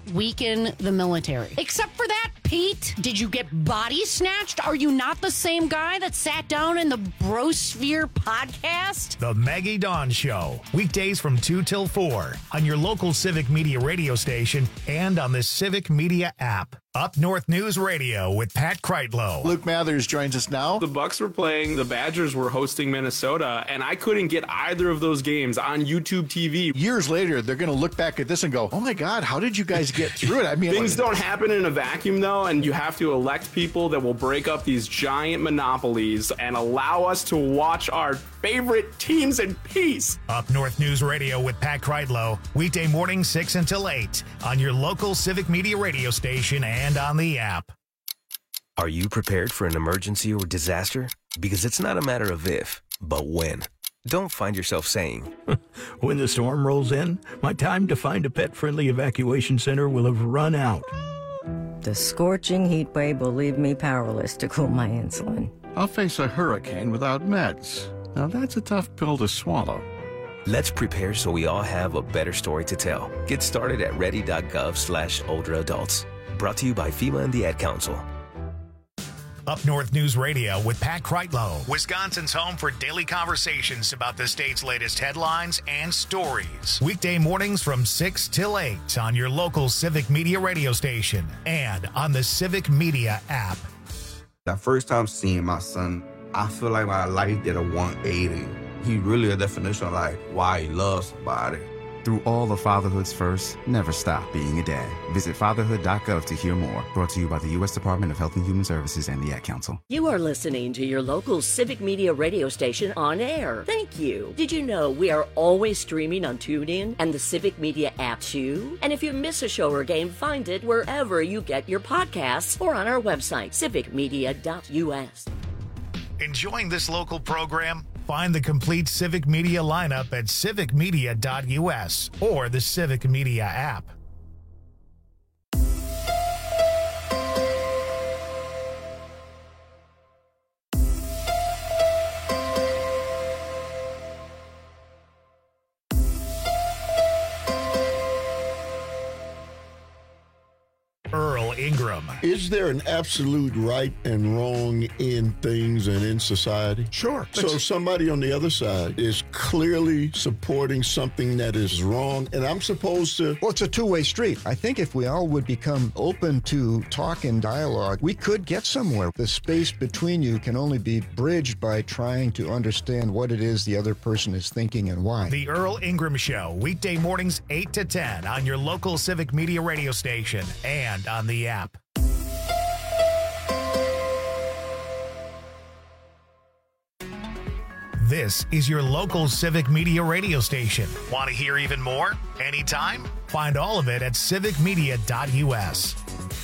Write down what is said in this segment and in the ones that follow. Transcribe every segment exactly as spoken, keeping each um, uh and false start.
not weaken the military. Except for that, Pete, did you get body snatched? Are you not the same guy that sat down in the Brosphere podcast? The Maggie Dawn Show, weekdays from two till four on your local Civic Media radio station and on the Civic Media app. Up North News Radio with Pat Kreitlow. Luke Mathers joins us now. The Bucks were playing, the Badgers were hosting Minnesota, and I couldn't get either of those games on YouTube T V. Years later, they're going to look back at this and go, oh my God, how did you guys get through it? I mean, things don't happen in a vacuum, though, and you have to elect people that will break up these giant monopolies and allow us to watch our favorite teams in peace. Up North News Radio with Pat Kreitlow, weekday morning six until eight on your local Civic Media radio station and on the app. Are you prepared for an emergency or disaster? Because it's not a matter of if, but when. Don't find yourself saying, when the storm rolls in, my time to find a pet-friendly evacuation center will have run out. The scorching heat wave will leave me powerless to cool my insulin. I'll face a hurricane without meds. Now that's a tough pill to swallow. Let's prepare so we all have a better story to tell. Get started at ready.gov slash older adults. Brought to you by FEMA and the Ad Council. Up North News Radio with Pat Kreitlow, Wisconsin's home for daily conversations about the state's latest headlines and stories. Weekday mornings from six till eight on your local Civic Media radio station and on the Civic Media app. The first time seeing my son, I feel like my life did a one eighty. He really a definition of like why he loves somebody. Through all of fatherhood's first, never stop being a dad. Visit fatherhood dot gov to hear more. Brought to you by the U S Department of Health and Human Services and the Ad Council. You are listening to your local Civic Media radio station on air. Thank you. Did you know we are always streaming on TuneIn and the Civic Media app too? And if you miss a show or game, find it wherever you get your podcasts or on our website, civic media dot u s. Enjoying this local program? Find the complete Civic Media lineup at civic media dot u s or the Civic Media app. Earl Ingram. Is there an absolute right and wrong in things and in society? Sure. So somebody on the other side is clearly supporting something that is wrong, and I'm supposed to... Well, it's a two-way street. I think if we all would become open to talk and dialogue, we could get somewhere. The space between you can only be bridged by trying to understand what it is the other person is thinking and why. The Earl Ingram Show, weekday mornings eight to ten on your local Civic Media radio station and on the app. This is your local Civic Media radio station. Want to hear even more? Anytime? Find all of it at civic media dot u s.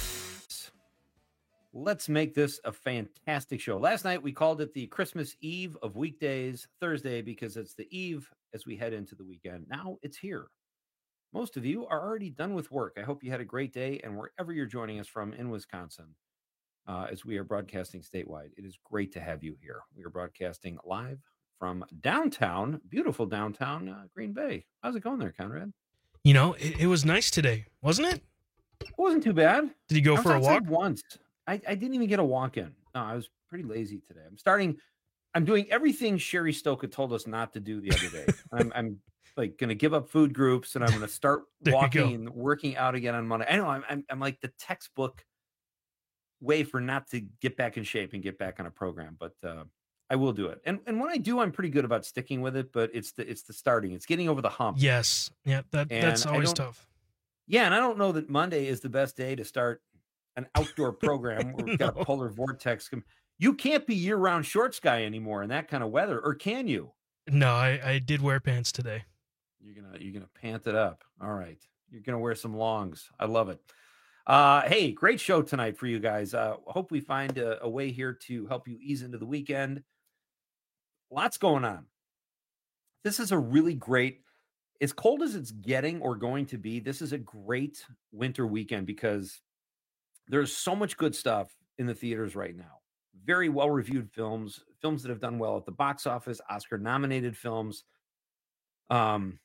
Let's make this a fantastic show. Last night we called it the Christmas Eve of weekdays, Thursday, because it's the eve as we head into the weekend. Now it's here. Most of you are already done with work. I hope you had a great day, and wherever you're joining us from in Wisconsin, uh, as we are broadcasting statewide, it is great to have you here. We are broadcasting live from downtown, beautiful downtown uh, Green Bay. How's it going there, Conrad? You know, it, it was nice today, wasn't it? It wasn't too bad. Did you go I for a walk? Once. I, I didn't even get a walk in. No, I was pretty lazy today. I'm starting, I'm doing everything Sherry Stoka told us not to do the other day. I'm, I'm like going to give up food groups, and I'm going to start walking and working out again on Monday. I know I'm, I'm, I'm like the textbook way for not to get back in shape and get back on a program, but uh, I will do it. And and when I do, I'm pretty good about sticking with it, but it's the, it's the starting, it's getting over the hump. Yes. Yeah. That, that's always tough. Yeah. And I don't know that Monday is the best day to start an outdoor program where we've got no. a polar vortex. You can't be year round shorts guy anymore in that kind of weather, or can you? No, I, I did wear pants today. You're gonna you're gonna pant it up. All right. You're gonna wear some longs. I love it. Uh, hey, great show tonight for you guys. Uh, hope we find a, a way here to help you ease into the weekend. Lots going on. This is a really great, as cold as it's getting or going to be, this is a great winter weekend because there's so much good stuff in the theaters right now. Very well-reviewed films, films that have done well at the box office, Oscar-nominated films. Um,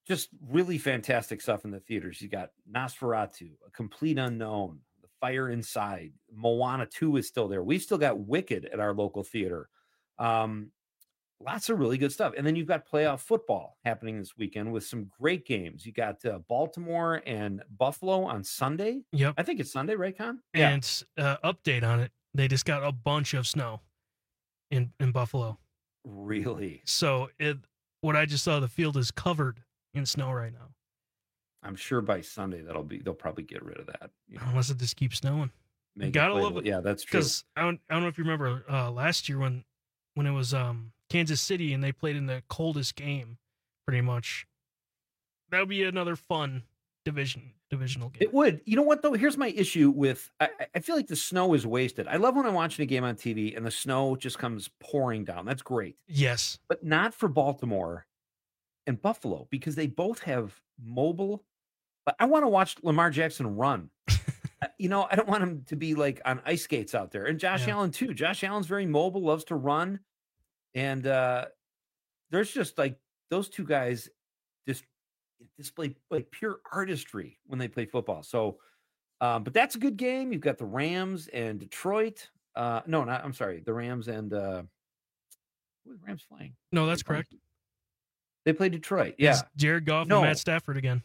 just really fantastic stuff in the theaters. You got Nosferatu, A Complete Unknown, The Fire Inside, Moana two is still there. We've still got Wicked at our local theater. Um, lots of really good stuff. And then you've got playoff football happening this weekend with some great games. You got uh, Baltimore and Buffalo on Sunday. Yep. I think it's Sunday, right, Con? And uh, update on it. They just got a bunch of snow in, in Buffalo. Really? So it, what I just saw, the field is covered in snow right now. I'm sure by Sunday that'll be, they'll probably get rid of that. You know? Unless it just keeps snowing. Make Gotta it love it. Yeah, that's true. Because I don't, I don't know if you remember uh, last year when, when it was um, Kansas City and they played in the coldest game, pretty much. That would be another fun division divisional game. It would. You know what, though? Here's my issue with, I, I feel like the snow is wasted. I love when I'm watching a game on T V and the snow just comes pouring down. That's great. Yes. But not for Baltimore and Buffalo, because they both have mobile. But I want to watch Lamar Jackson run. You know, I don't want him to be like on ice skates out there. And Josh Yeah. Allen, too. Josh Allen's very mobile, loves to run. And uh, there's just like those two guys just display like pure artistry when they play football. So, um, but that's a good game. You've got the Rams and Detroit. Uh, no, not, I'm sorry. The Rams and uh, who are the Rams playing? No, that's correct. They play Detroit. Yeah. It's Jared Goff No. and Matt Stafford again.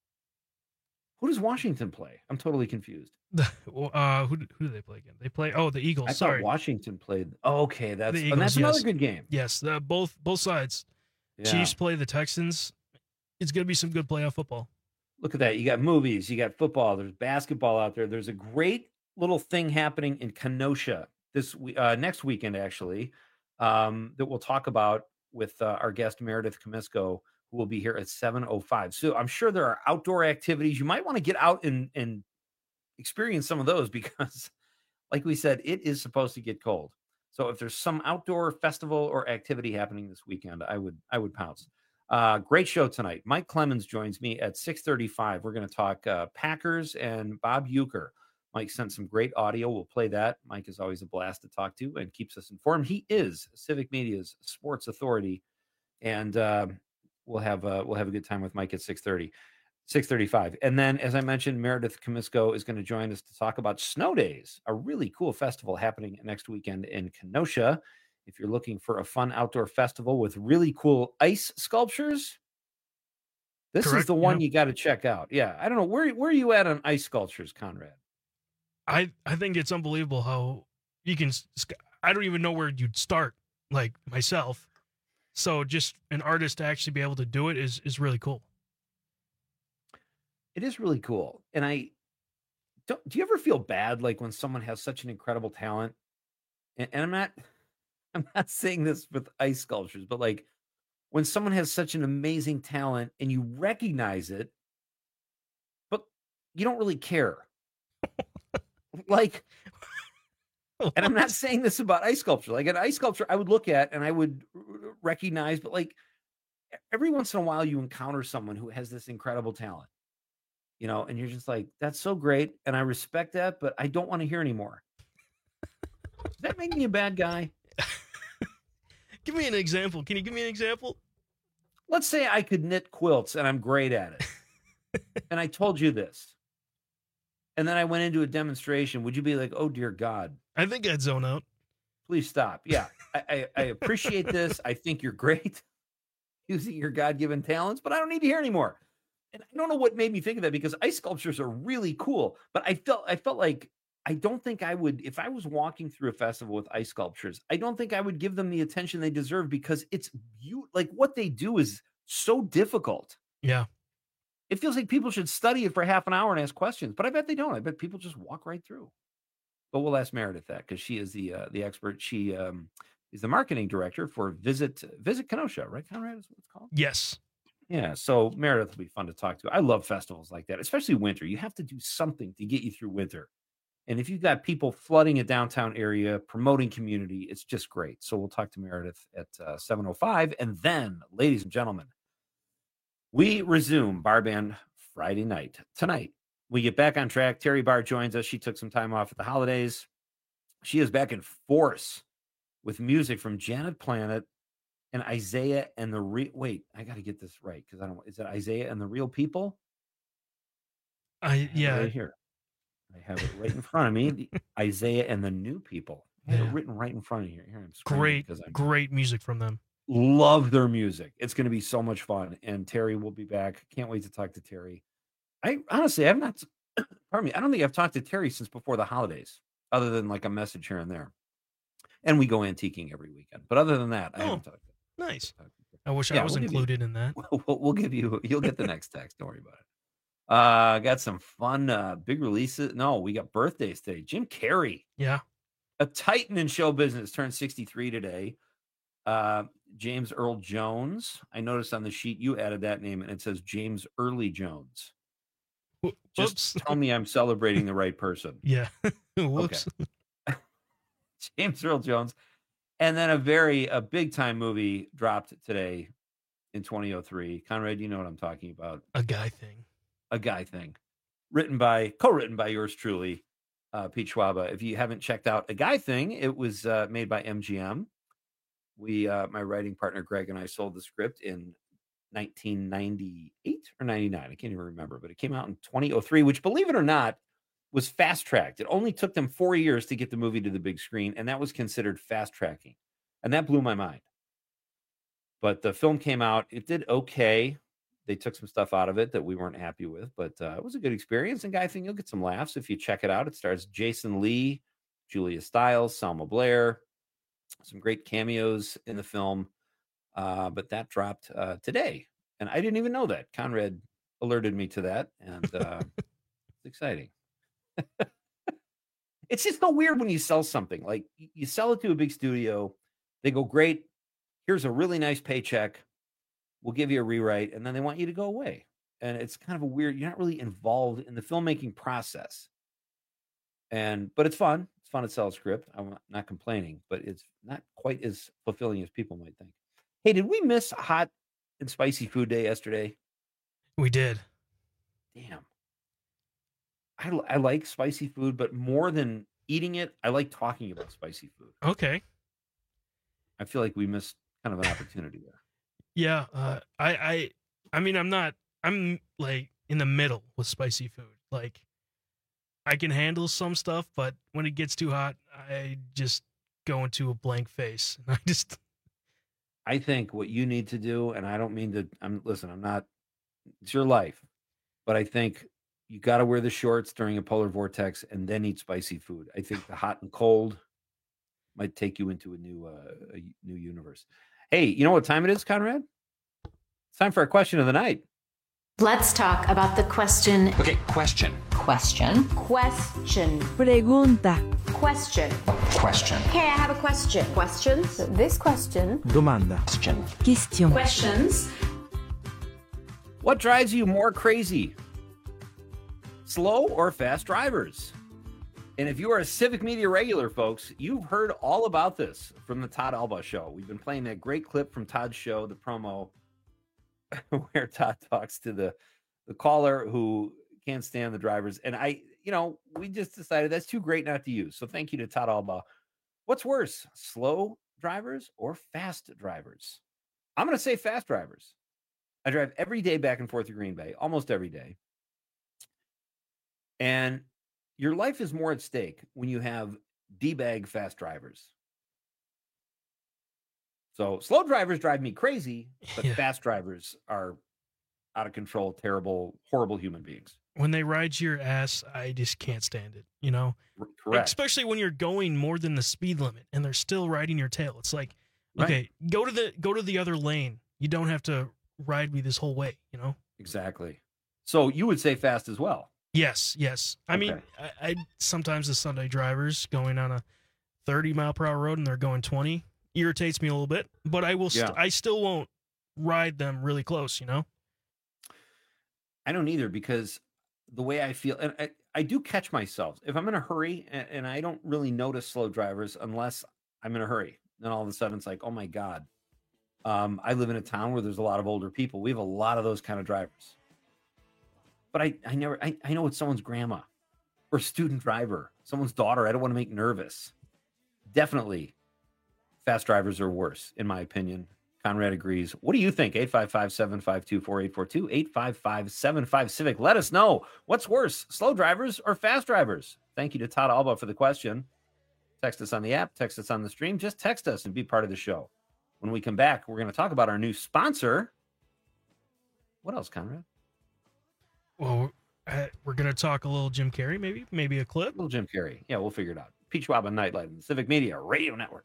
Who does Washington play? I'm totally confused. uh, who, who do they play again? They play, oh, the Eagles. I Sorry. thought Washington played. Oh, okay. That's, The and Eagles, that's another yes. good game. Yes, the, both both sides. Yeah. Chiefs play the Texans. It's going to be some good playoff football. Look at that. You got movies, you got football, there's basketball out there. There's a great little thing happening in Kenosha this we- uh, next weekend, actually, um, that we'll talk about with uh, our guest Meredith Comisco, who will be here at seven oh five. So I'm sure there are outdoor activities. You might want to get out and, and experience some of those because, like we said, it is supposed to get cold. So if there's some outdoor festival or activity happening this weekend, I would I would pounce. Uh, great show tonight. Mike Clemens joins me at six thirty-five. We're going to talk uh, Packers and Bob Uecker. Mike sent some great audio. We'll play that. Mike is always a blast to talk to and keeps us informed. He is Civic Media's sports authority, and uh, we'll have uh, we'll have a good time with Mike at six thirty, six thirty-five. And then, as I mentioned, Meredith Comisco is going to join us to talk about Snow Days, a really cool festival happening next weekend in Kenosha. If you're looking for a fun outdoor festival with really cool ice sculptures, this Correct, is the one yeah. you got to check out. Yeah, I don't know where where are you at on ice sculptures, Conrad? I, I think it's unbelievable how you can, sc- I don't even know where you'd start, like myself. So just an artist to actually be able to do it is, is really cool. It is really cool, and I don't. Do you ever feel bad like when someone has such an incredible talent? And, and I'm not, I'm not saying this with ice sculptures, but like when someone has such an amazing talent and you recognize it, but you don't really care. Like, and I'm not saying this about ice sculpture. Like an ice sculpture, I would look at and I would r- r- recognize, but like every once in a while, you encounter someone who has this incredible talent, you know, and you're just like, that's so great, and I respect that, but I don't want to hear anymore. Does that make me a bad guy? Give me an example. Can you give me an example? Let's say I could knit quilts and I'm great at it, and I told you this. And then I went into a demonstration. Would you be like, oh, dear God? I think I'd zone out. Please stop. Yeah, I, I, I appreciate this. I think you're great using your God-given talents, but I don't need to hear anymore. And I don't know what made me think of that because ice sculptures are really cool. But I felt I felt like I don't think I would, if I was walking through a festival with ice sculptures, I don't think I would give them the attention they deserve because it's you like what they do is so difficult. Yeah. It feels like people should study it for half an hour and ask questions, but I bet they don't. I bet people just walk right through. But we'll ask Meredith that because she is the uh, the expert. She um, is the marketing director for Visit Visit Kenosha, right, Conrad? Is what it's called. Yes. Yeah. So Meredith will be fun to talk to. I love festivals like that, especially winter. You have to do something to get you through winter. And if you've got people flooding a downtown area, promoting community, it's just great. So we'll talk to Meredith at uh, seven oh five. And then, ladies and gentlemen, we resume Bar Band Friday night. Tonight, we get back on track. Terry Barr joins us. She took some time off at the holidays. She is back in force with music from Janet Planet, and Isaiah and the real. Wait, I got to get this right because I don't. Is it Isaiah and the Real People? I, I yeah. Right here. I have it right in front of me. The Isaiah and the New People. I have Yeah. it written right in front of you. Here I'm Great, because I great music from them. love their music. It's going to be so much fun. And Terry will be back. Can't wait to talk to Terry. I honestly, I've not. Pardon me. I don't think I've talked to Terry since before the holidays, other than like a message here and there. And we go antiquing every weekend. But other than that, I Oh, haven't talked to him. Nice. I wish Yeah, I was we'll give you- included in that. We'll, we'll give you. You'll get the next text. Don't worry about it. Uh, got some fun uh, big releases. No, we got birthdays today. Jim Carrey, Yeah. a titan in show business, turned sixty-three today. Uh, James Earl Jones. I noticed on the sheet you added that name, and it says James Early Jones. Just tell me I'm celebrating the right person. Yeah. Whoops. James Earl Jones. And then a very a big time movie dropped today in twenty oh three. Conrad, you know what I'm talking about. A guy thing. A guy thing. Written by, co-written by yours truly, uh, Pete Schwaba. If you haven't checked out A Guy Thing, it was uh, made by M G M. We, uh, my writing partner Greg and I sold the script in nineteen ninety-eight or ninety-nine. I can't even remember, but it came out in twenty oh three, which, believe it or not, was fast-tracked. It only took them four years to get the movie to the big screen, and that was considered fast-tracking. And that blew my mind. But the film came out. It did okay. They took some stuff out of it that we weren't happy with, but uh, it was a good experience. And Guy Thing, you'll get some laughs if you check it out. It stars Jason Lee, Julia Stiles, Selma Blair, some great cameos in the film. Uh, but that dropped uh, today, and I didn't even know that. Conrad alerted me to that, and uh, it's exciting. It's just so weird when you sell something. Like, you sell it to a big studio, they go, great, here's a really nice paycheck, we'll give you a rewrite, and then they want you to go away. And it's kind of a weird, you're not really involved in the filmmaking process. And but it's fun. It's fun to sell a script. I'm not complaining, but it's not quite as fulfilling as people might think. Hey, did we miss hot and spicy food day yesterday? We did. Damn. I, I like spicy food, but more than eating it, I like talking about spicy food. Okay. I feel like we missed kind of an opportunity there. Yeah. Uh, I, I, I mean, I'm not, I'm like in the middle with spicy food. Like, I can handle some stuff, but when it gets too hot, I just go into a blank face. And I just, I think what you need to do, and I don't mean to, I'm listen, I'm not, it's your life, but I think you got to wear the shorts during a polar vortex and then eat spicy food. I think the hot and cold might take you into a new, uh, a new universe. Hey, you know what time it is, Conrad? It's time for a question of the night. Let's talk about the question. Okay, question. Question. Question. Pregunta. Question. Question. Okay, I have a question. Questions? This question. Domanda. Question. Question. Questions. What drives you more crazy? Slow or fast drivers? And if you are a Civic Media regular, folks, you've heard all about this from the Todd Alba show. We've been playing that great clip from Todd's show, the promo, where Todd talks to the, the caller who can't stand the drivers. And I, you know, we just decided that's too great not to use. So thank you to Todd Alba. What's worse, slow drivers or fast drivers? I'm going to say fast drivers. I drive every day back and forth to Green Bay, almost every day. And your life is more at stake when you have D-bag fast drivers. So slow drivers drive me crazy, but Yeah. fast drivers are out of control, terrible, horrible human beings. when they ride your ass, I just can't stand it, you know? Correct. Especially when you're going more than the speed limit and they're still riding your tail. It's like, okay, Right. go to the go to the other lane. You don't have to ride me this whole way, you know? Exactly. So you would say fast as well. Yes, yes. I mean, Okay. I, I sometimes the Sunday drivers going on a thirty mile per hour road and they're going twenty irritates me a little bit, but I will. St- Yeah. I still won't ride them really close. You know. I don't either, because the way I feel, and I, I do catch myself if I'm in a hurry, and, and I don't really notice slow drivers unless I'm in a hurry. Then all of a sudden it's like, oh my God. Um, I live in a town where there's a lot of older people. We have a lot of those kind of drivers. But I, I never, I, I know it's someone's grandma or student driver, someone's daughter. I don't want to make nervous. Definitely fast drivers are worse, in my opinion. Conrad agrees. What do you think? eight five five, seven five two, four eight four two, eight five five, seven five Civic. Let us know. What's worse, slow drivers or fast drivers? Thank you to Todd Alba for the question. Text us on the app. Text us on the stream. Just text us and be part of the show. When we come back, we're going to talk about our new sponsor. What else, Conrad? Well, uh, we're going to talk a little Jim Carrey, maybe. Maybe a clip. A little Jim Carrey. Yeah, we'll figure it out. Pete Schwab and Nightlight on the Civic Media Radio Network.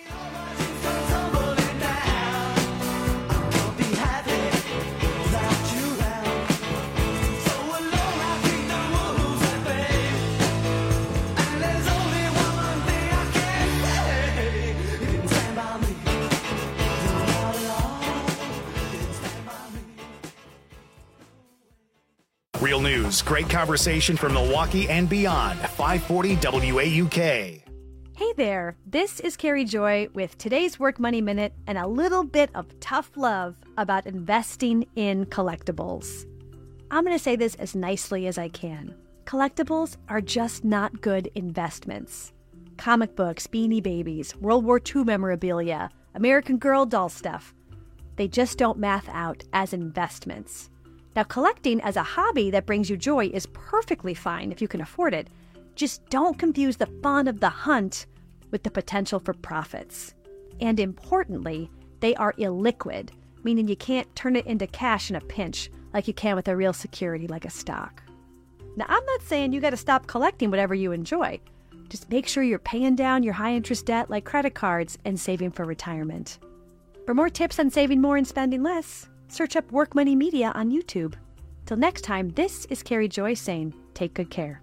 Real news, great conversation from Milwaukee and beyond. five forty W A U K. Hey there, this is Carrie Joy with today's Work Money Minute and a little bit of tough love about investing in collectibles. I'm going to say this as nicely as I can. Collectibles are just not good investments. Comic books, Beanie Babies, World War Two memorabilia, American Girl doll stuff. They just don't math out as investments. Now, collecting as a hobby that brings you joy is perfectly fine if you can afford it. Just don't confuse the fun of the hunt with the potential for profits. And importantly, they are illiquid, meaning you can't turn it into cash in a pinch like you can with a real security like a stock. Now, I'm not saying you got to stop collecting whatever you enjoy. Just make sure you're paying down your high-interest debt like credit cards and saving for retirement. For more tips on saving more and spending less, search up Work Money Media on YouTube. Till next time, this is Carrie Joy saying, take good care.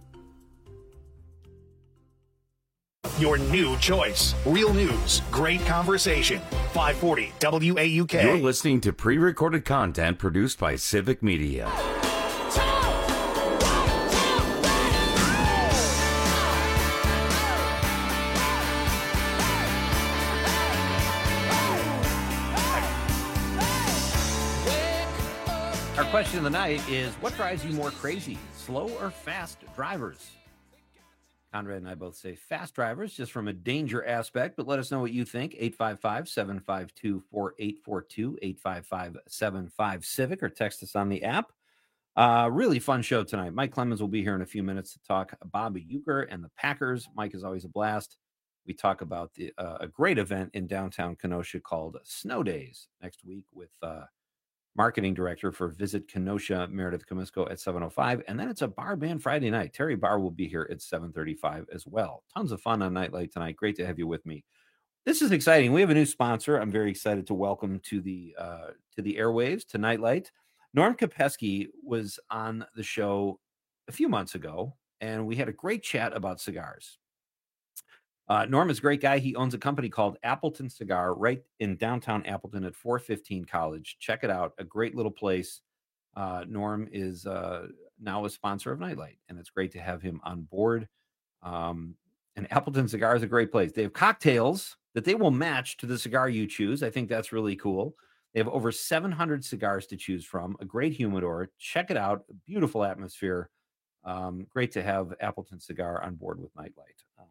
Your new choice. Real news, great conversation. five forty W A U K. You're listening to pre-recorded content produced by Civic Media. Our question of the night is, what drives you more crazy, slow or fast drivers? Conrad and I both say fast drivers, just from a danger aspect, but let us know what you think. eight five five, seven five two, four eight four two, eight five five, seven five Civic, or text us on the app. Uh, really fun show tonight. Mike Clemens will be here in a few minutes to talk Bobby Uecker and the Packers. Mike is always a blast. We talk about the uh, a great event in downtown Kenosha called Snow Days next week with uh, marketing director for Visit Kenosha, Meredith Comisco at seven oh five. And then it's a bar band Friday night. Terry Barr will be here at seven thirty-five as well. Tons of fun on Nightlight tonight. Great to have you with me. This is exciting. We have a new sponsor. I'm very excited to welcome to the uh, to the airwaves, to Nightlight. Norm Kopecky was on the show a few months ago, and we had a great chat about cigars. Uh, Norm is a great guy. He owns a company called Appleton Cigar right in downtown Appleton at four fifteen College. Check it out. A great little place. Uh, Norm is uh, now a sponsor of Nightlight, and it's great to have him on board. Um, and Appleton Cigar is a great place. They have cocktails that they will match to the cigar you choose. I think that's really cool. They have over seven hundred cigars to choose from, a great humidor. Check it out. A beautiful atmosphere. Um, great to have Appleton Cigar on board with Nightlight. Um,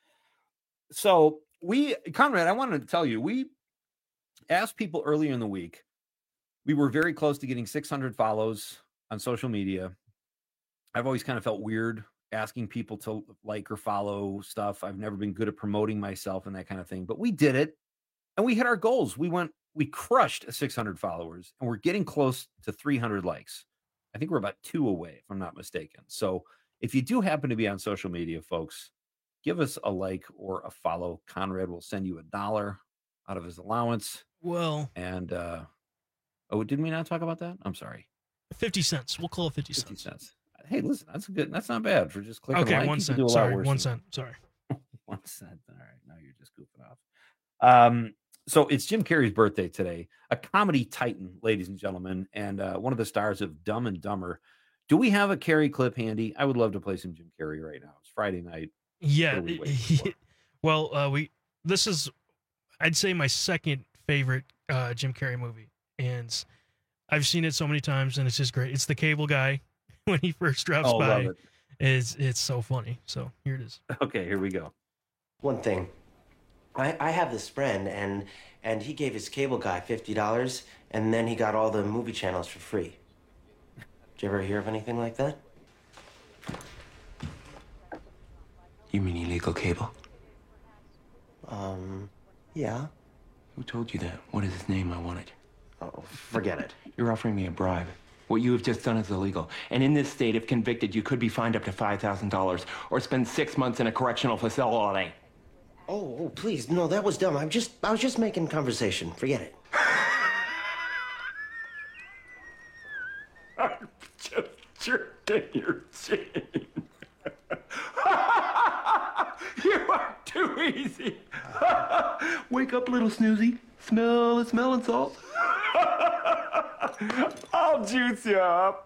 So we, Conrad, I wanted to tell you, we asked people earlier in the week. We were very close to getting six hundred follows on social media. I've always kind of felt weird asking people to like or follow stuff. I've never been good at promoting myself and that kind of thing, but we did it and we hit our goals. We went, we crushed six hundred followers and we're getting close to three hundred likes. I think we're about two away, if I'm not mistaken. So if you do happen to be on social media, folks, give us a like or a follow. Conrad will send you a dollar out of his allowance. Well, and uh, oh, didn't we not talk about that? I'm sorry. fifty cents. We'll call it fifty, fifty cents. cents. Hey, listen, that's a good. That's not bad for just clicking Okay, like. one You can cent. do a lot Sorry, worse one than cent. Sorry. one cent. All right, now you're just goofing off. Um, so it's Jim Carrey's birthday today. A comedy titan, ladies and gentlemen, and uh, one of the stars of Dumb and Dumber. Do we have a Carrey clip handy? I would love to play some Jim Carrey right now. It's Friday night. Yeah. What are we waiting for? Well, uh, we this is, I'd say, my second favorite uh, Jim Carrey movie, and I've seen it so many times, and it's just great. It's The Cable Guy when he first drops Oh, by. love it. It's it's so funny. So here it is. Okay, here we go. One thing, I, I have this friend, and and he gave his cable guy fifty dollars, and then he got all the movie channels for free. Did you ever hear of anything like that? You mean illegal cable? Um, yeah. Who told you that? What is his name? I want it. Oh, forget it. You're offering me a bribe. What you have just done is illegal. And in this state, if convicted, you could be fined up to five thousand dollars or spend six months in a correctional facility. Oh, oh, please, no, that was dumb. I'm just, I was just making conversation. Forget it. I'm just jerking your chin. You are too easy. Wake up, little snoozy. Smell the smelling salt. I'll juice you up.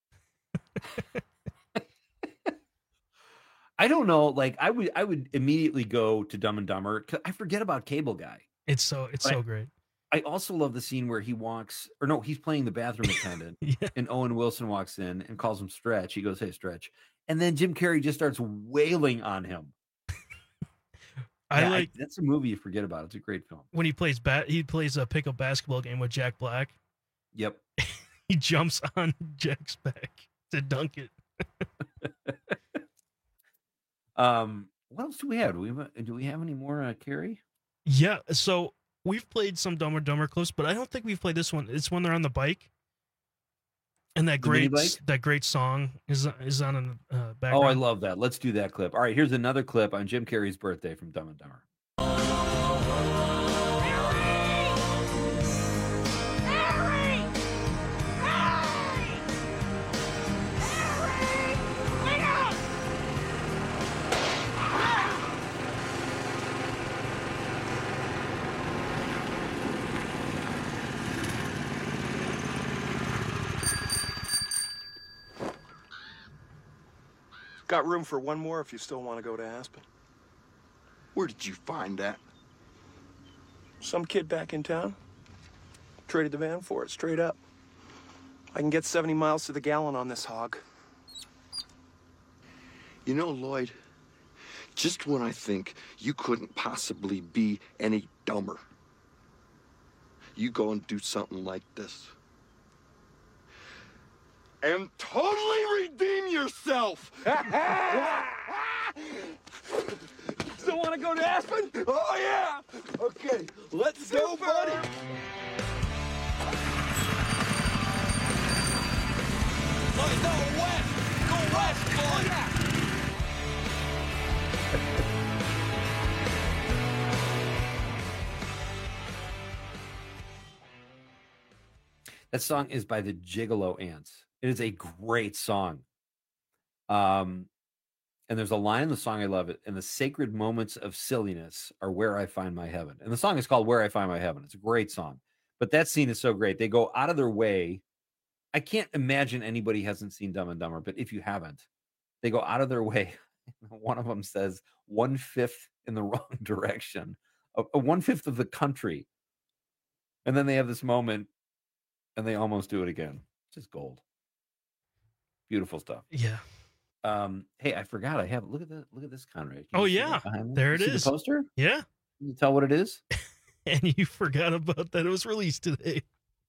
I don't know. Like I would, I would immediately go to Dumb and Dumber. 'Cause I forget about Cable Guy. It's so, it's But so I- great. I also love the scene where he walks, or no, he's playing the bathroom attendant, Yeah. and Owen Wilson walks in and calls him Stretch. He goes, "Hey, Stretch," and then Jim Carrey just starts wailing on him. I Yeah, like that's a movie you forget about. It's a great film. when he plays bat. He plays a pickup basketball game with Jack Black. Yep. He jumps on Jack's back to dunk it. Um, what else do we have? Do we have, do we have any more uh, Carrie? Yeah, so we've played some Dumb and Dumber clips, but I don't think we've played this one. It's when they're on the bike, and that The mini great bike? that great song is is on in the uh, Oh, background. I love that. Let's do that clip. All right, here's another clip on Jim Carrey's birthday from Dumb and Dumber. Got room for one more if you still want to go to Aspen. Where did you find that? Some kid back in town. Traded the van for it, straight up. I can get seventy miles to the gallon on this hog. You know, Lloyd, just when I think you couldn't possibly be any dumber, you go and do something like this. And totally redeem yourself! Still want to go to Aspen? Oh, yeah! Okay, let's go, buddy! Lloyd, go west! Go west, Lloyd! That song is by the Gigolo Ants. It is a great song. Um, and there's a line in the song, I love it. And the sacred moments of silliness are where I find my heaven. And the song is called Where I Find My Heaven. It's a great song. But that scene is so great. They go out of their way. I can't imagine anybody hasn't seen Dumb and Dumber, but if you haven't, they go out of their way. One of them says one fifth in the wrong direction, a, a one fifth of the country. And then they have this moment and they almost do it again. It's just gold. Beautiful stuff. Yeah. Um, hey, I forgot. I have look at the look at this, Conrad. Can Oh you see yeah, that behind me? there You it see is. The poster. Yeah. Can you tell what it is? And you forgot about that. It was released today.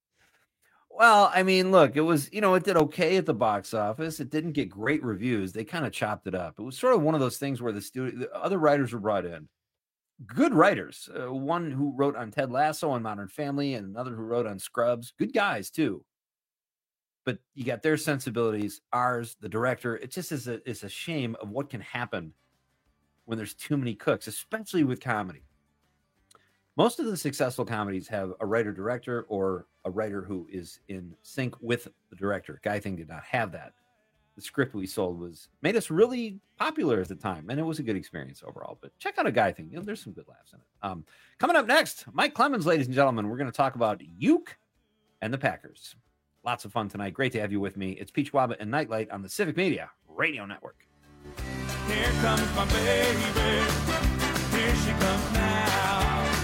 Well, I mean, look, it was, you know, it did okay at the box office. It didn't get great reviews. They kind of chopped it up. It was sort of one of those things where the studio, the other writers were brought in. Good writers. Uh, one who wrote on Ted Lasso and Modern Family, and another who wrote on Scrubs. Good guys too. But you got their sensibilities, ours, the director. It just is a, it's a shame of what can happen when there's too many cooks, especially with comedy. Most of the successful comedies have a writer-director or a writer who is in sync with the director. Guy Thing did not have that. The script we sold was made us really popular at the time, and it was a good experience overall. But check out A Guy Thing. You know, there's some good laughs in it. Um, coming up next, Mike Clemens, ladies and gentlemen. We're going to talk about Uke and the Packers. Lots of fun tonight. Great to have you with me. It's Peach Wabba and Nightlight on the Civic Media Radio Network. Here comes my baby. Here she comes now.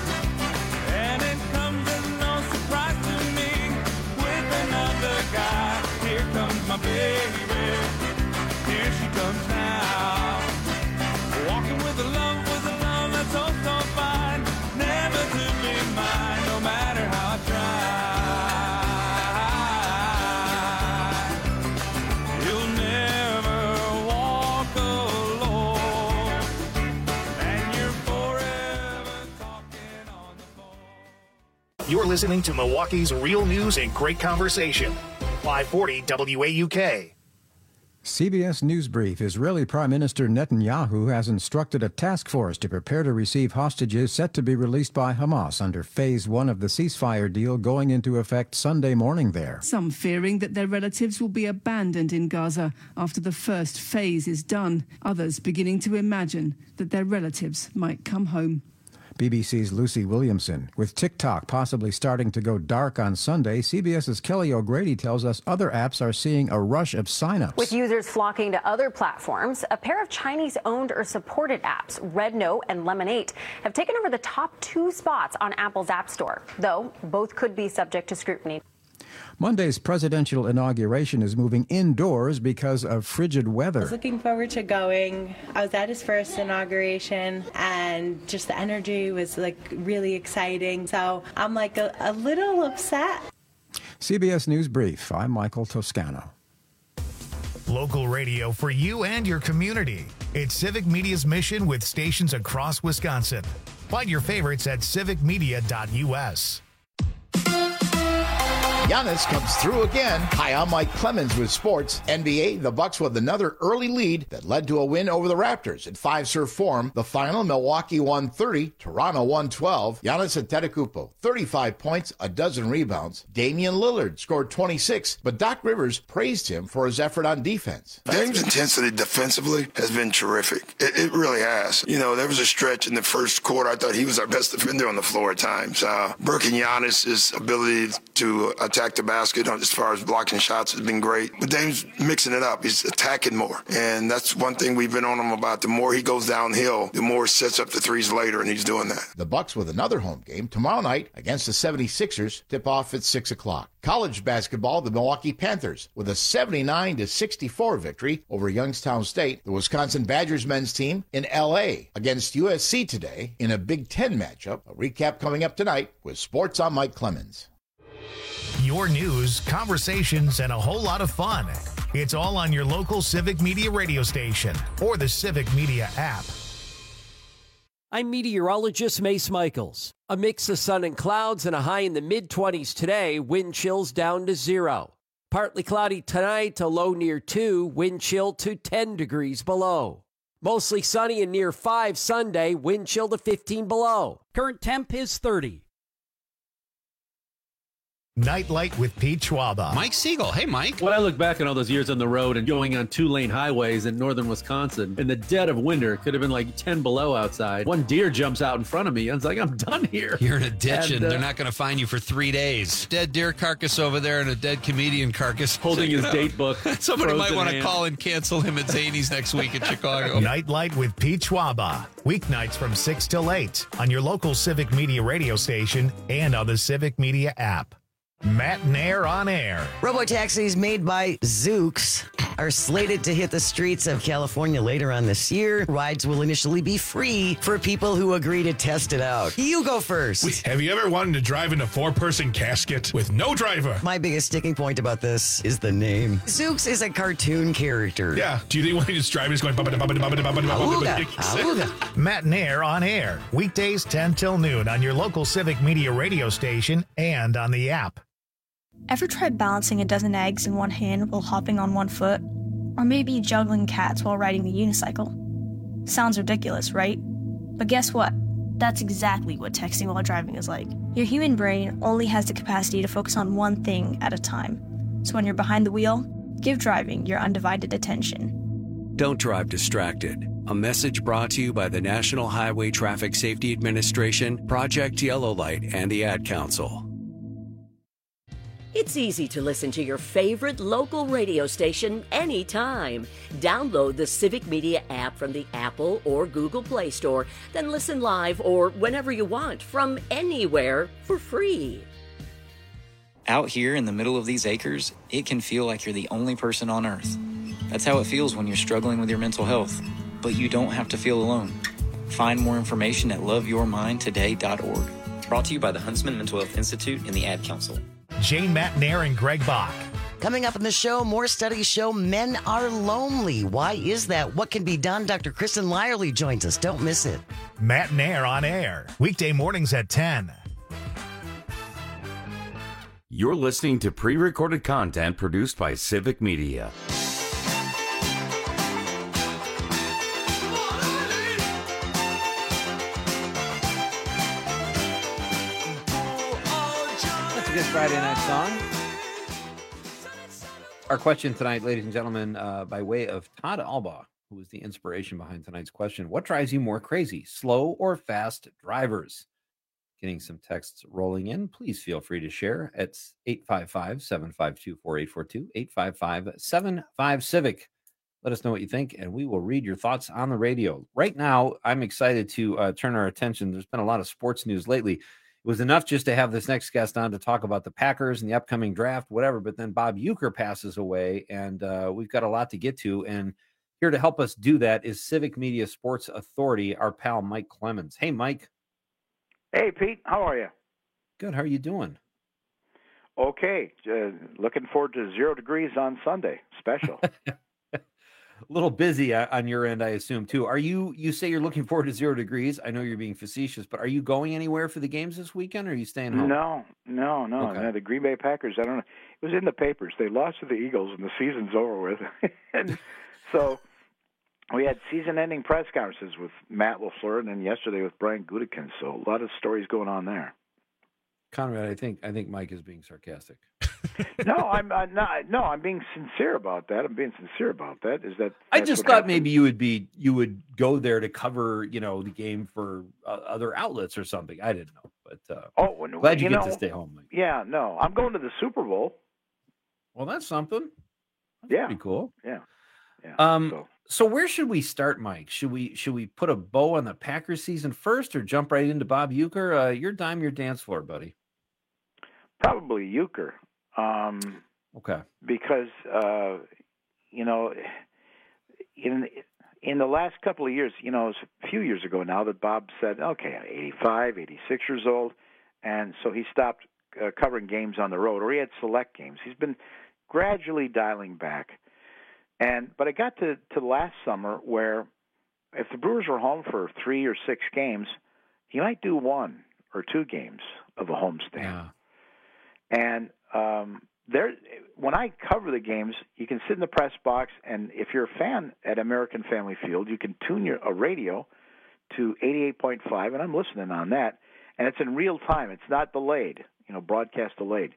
And it comes as no surprise to me with another guy. Here comes my baby. Here she comes now. Walking with a love, with a love that's so, so fine. You're listening to Milwaukee's real news and great conversation. five forty W A U K. C B S News Brief. Israeli Prime Minister Netanyahu has instructed a task force to prepare to receive hostages set to be released by Hamas under phase one of the ceasefire deal going into effect Sunday morning there. Some fearing that their relatives will be abandoned in Gaza after the first phase is done. Others beginning to imagine that their relatives might come home. B B C's Lucy Williamson. With TikTok possibly starting to go dark on Sunday, CBS's Kelly O'Grady tells us other apps are seeing a rush of signups. With users flocking to other platforms, a pair of Chinese-owned or supported apps, Red Note and Lemon eight, have taken over the top two spots on Apple's App Store, though both could be subject to scrutiny. Monday's presidential inauguration is moving indoors because of frigid I weather. was looking forward to going. I was at his first inauguration, and just the energy was like really exciting. So I'm like a, a little upset. C B S News Brief. I'm Michael Toscano. Local radio for you and your community. It's Civic Media's mission with stations across Wisconsin. Find your favorites at civic media dot U S. Giannis comes through again. Hi, I'm Mike Clemens with sports. N B A, the Bucks with another early lead that led to a win over the Raptors. At five-serve form, the final, Milwaukee won thirty, Toronto won twelve. Giannis Antetokounmpo, thirty-five points, a dozen rebounds. Damian Lillard scored twenty-six, but Doc Rivers praised him for his effort on defense. Dame's intensity defensively has been terrific. It, it really has. You know, there was a stretch in the first quarter. I thought he was our best defender on the floor at times. Uh, Burke and Giannis' ability to attack the basket as far as blocking shots has been great. But Dame's mixing it up. He's attacking more. And that's one thing we've been on him about. The more he goes downhill, the more he sets up the threes later, and he's doing that. The Bucks with another home game tomorrow night against the seventy-sixers, tip off at six o'clock. College basketball, the Milwaukee Panthers with a seventy-nine to sixty-four victory over Youngstown State. The Wisconsin Badgers men's team in L A against U S C today in a Big Ten matchup. A recap coming up tonight with Sports. I'm Mike Clemens. Your news, conversations, and a whole lot of fun. It's all on your local Civic Media radio station or the Civic Media app. I'm meteorologist Mace Michaels. A mix of sun and clouds and a high in the mid-twenties today, wind chills down to zero. Partly cloudy tonight, a low near two, wind chill to ten degrees below. Mostly sunny and near five Sunday, wind chill to fifteen below. Current temp is thirty. Nightlight with Pete Schwaba. Mike Siegel. Hey, Mike. When I look back on all those years on the road and going on two-lane highways in northern Wisconsin, in the dead of winter, it could have been like ten below outside. One deer jumps out in front of me. I was like, I'm done here. You're in a ditch, and, and uh, they're not going to find you for three days. Dead deer carcass over there and a dead comedian carcass. Holding his date book. Somebody might want to hand. call and cancel him at Zany's next week in Chicago. Nightlight with Pete Schwaba. Weeknights from six till eight on your local Civic Media radio station and on the Civic Media app. Matt Nair on air. Robotaxis made by Zoox are slated to hit the streets of California later on this year. Rides will initially be free for people who agree to test it out. You go first. Wait, have you ever wanted to drive in a four-person casket with no driver? My biggest sticking point about this is the name. Zoox is a cartoon character. Yeah. Do you think when he's driving, he's going... Auga, auga. Matt Nair on air. Weekdays ten till noon on your local Civic Media radio station and on the app. Ever tried balancing a dozen eggs in one hand while hopping on one foot? Or maybe juggling cats while riding a unicycle? Sounds ridiculous, right? But guess what? That's exactly what texting while driving is like. Your human brain only has the capacity to focus on one thing at a time. So when you're behind the wheel, give driving your undivided attention. Don't drive distracted. A message brought to you by the National Highway Traffic Safety Administration, Project Yellow Light, and the Ad Council. It's easy to listen to your favorite local radio station anytime. Download the Civic Media app from the Apple or Google Play Store, then listen live or whenever you want from anywhere for free. Out here in the middle of these acres, it can feel like you're the only person on Earth. That's how it feels when you're struggling with your mental health. But you don't have to feel alone. Find more information at love your mind today dot org. Brought to you by the Huntsman Mental Health Institute and the Ad Council. Jane Matt Nair and Greg Bach. Coming up in the show, more studies show men are lonely. Why is that? What can be done? Doctor Kristen Lyerly joins us. Don't miss it. Matt Nair on air. Weekday mornings at ten. You're listening to pre-recorded content produced by Civic Media. That's a good Friday night song. Our question tonight, ladies and gentlemen, uh, by way of Todd Alba, who was the inspiration behind tonight's question. What drives you more crazy, slow or fast drivers? Getting some texts rolling in. Please feel free to share. It's eight five five, seven five two, four eight four two, eight five five, seven five, Civic. Let us know what you think, and we will read your thoughts on the radio. Right now, I'm excited to uh, turn our attention. There's been a lot of sports news lately. It was enough just to have this next guest on to talk about the Packers and the upcoming draft, whatever, but then Bob Uecker passes away, and uh, we've got a lot to get to, and here to help us do that is Civic Media Sports Authority, our pal Mike Clemens. Hey, Mike. Hey, Pete. How are you? Good. How are you doing? Okay. Uh, looking forward to zero degrees on Sunday. Special. A little busy on your end, I assume, too. Are you, you say you're looking forward to zero degrees. I know you're being facetious, but are you going anywhere for the games this weekend, or are you staying home? No, no, no. Okay. no. The Green Bay Packers, I don't know. It was in the papers. They lost to the Eagles, and the season's over with. And so we had season-ending press conferences with Matt LaFleur, and then yesterday with Brian Gutekunst. So a lot of stories going on there. Conrad, I think I think Mike is being sarcastic. no, I'm uh, not. No, I'm being sincere about that. I'm being sincere about that. Is that I just thought happened. maybe you would be you would go there to cover, you know, the game for uh, other outlets or something. I didn't know, but uh, oh, well, glad you, you get know, to stay home. Mike. Yeah, no, I'm going to the Super Bowl. Well, that's something. That's yeah, pretty cool. Yeah, yeah. Um, so. so where should we start, Mike? Should we should we put a bow on the Packers season first, or jump right into Bob Uecker? Uh, your dime, your dance floor, buddy. Probably Uecker. Um, okay. Because, uh, you know, in in the last couple of years, you know, it was a few years ago now that Bob said, okay, I'm eighty-five, eighty-six years old, and so he stopped uh, covering games on the road, or he had select games. He's been gradually dialing back. And But it got to, to last summer where if the Brewers were home for three or six games, he might do one or two games of a homestand. Yeah. And um, there, when I cover the games, you can sit in the press box, and if you're a fan at American Family Field, you can tune your a radio to eighty-eight point five, and I'm listening on that, and it's in real time. It's not delayed, you know, broadcast delayed.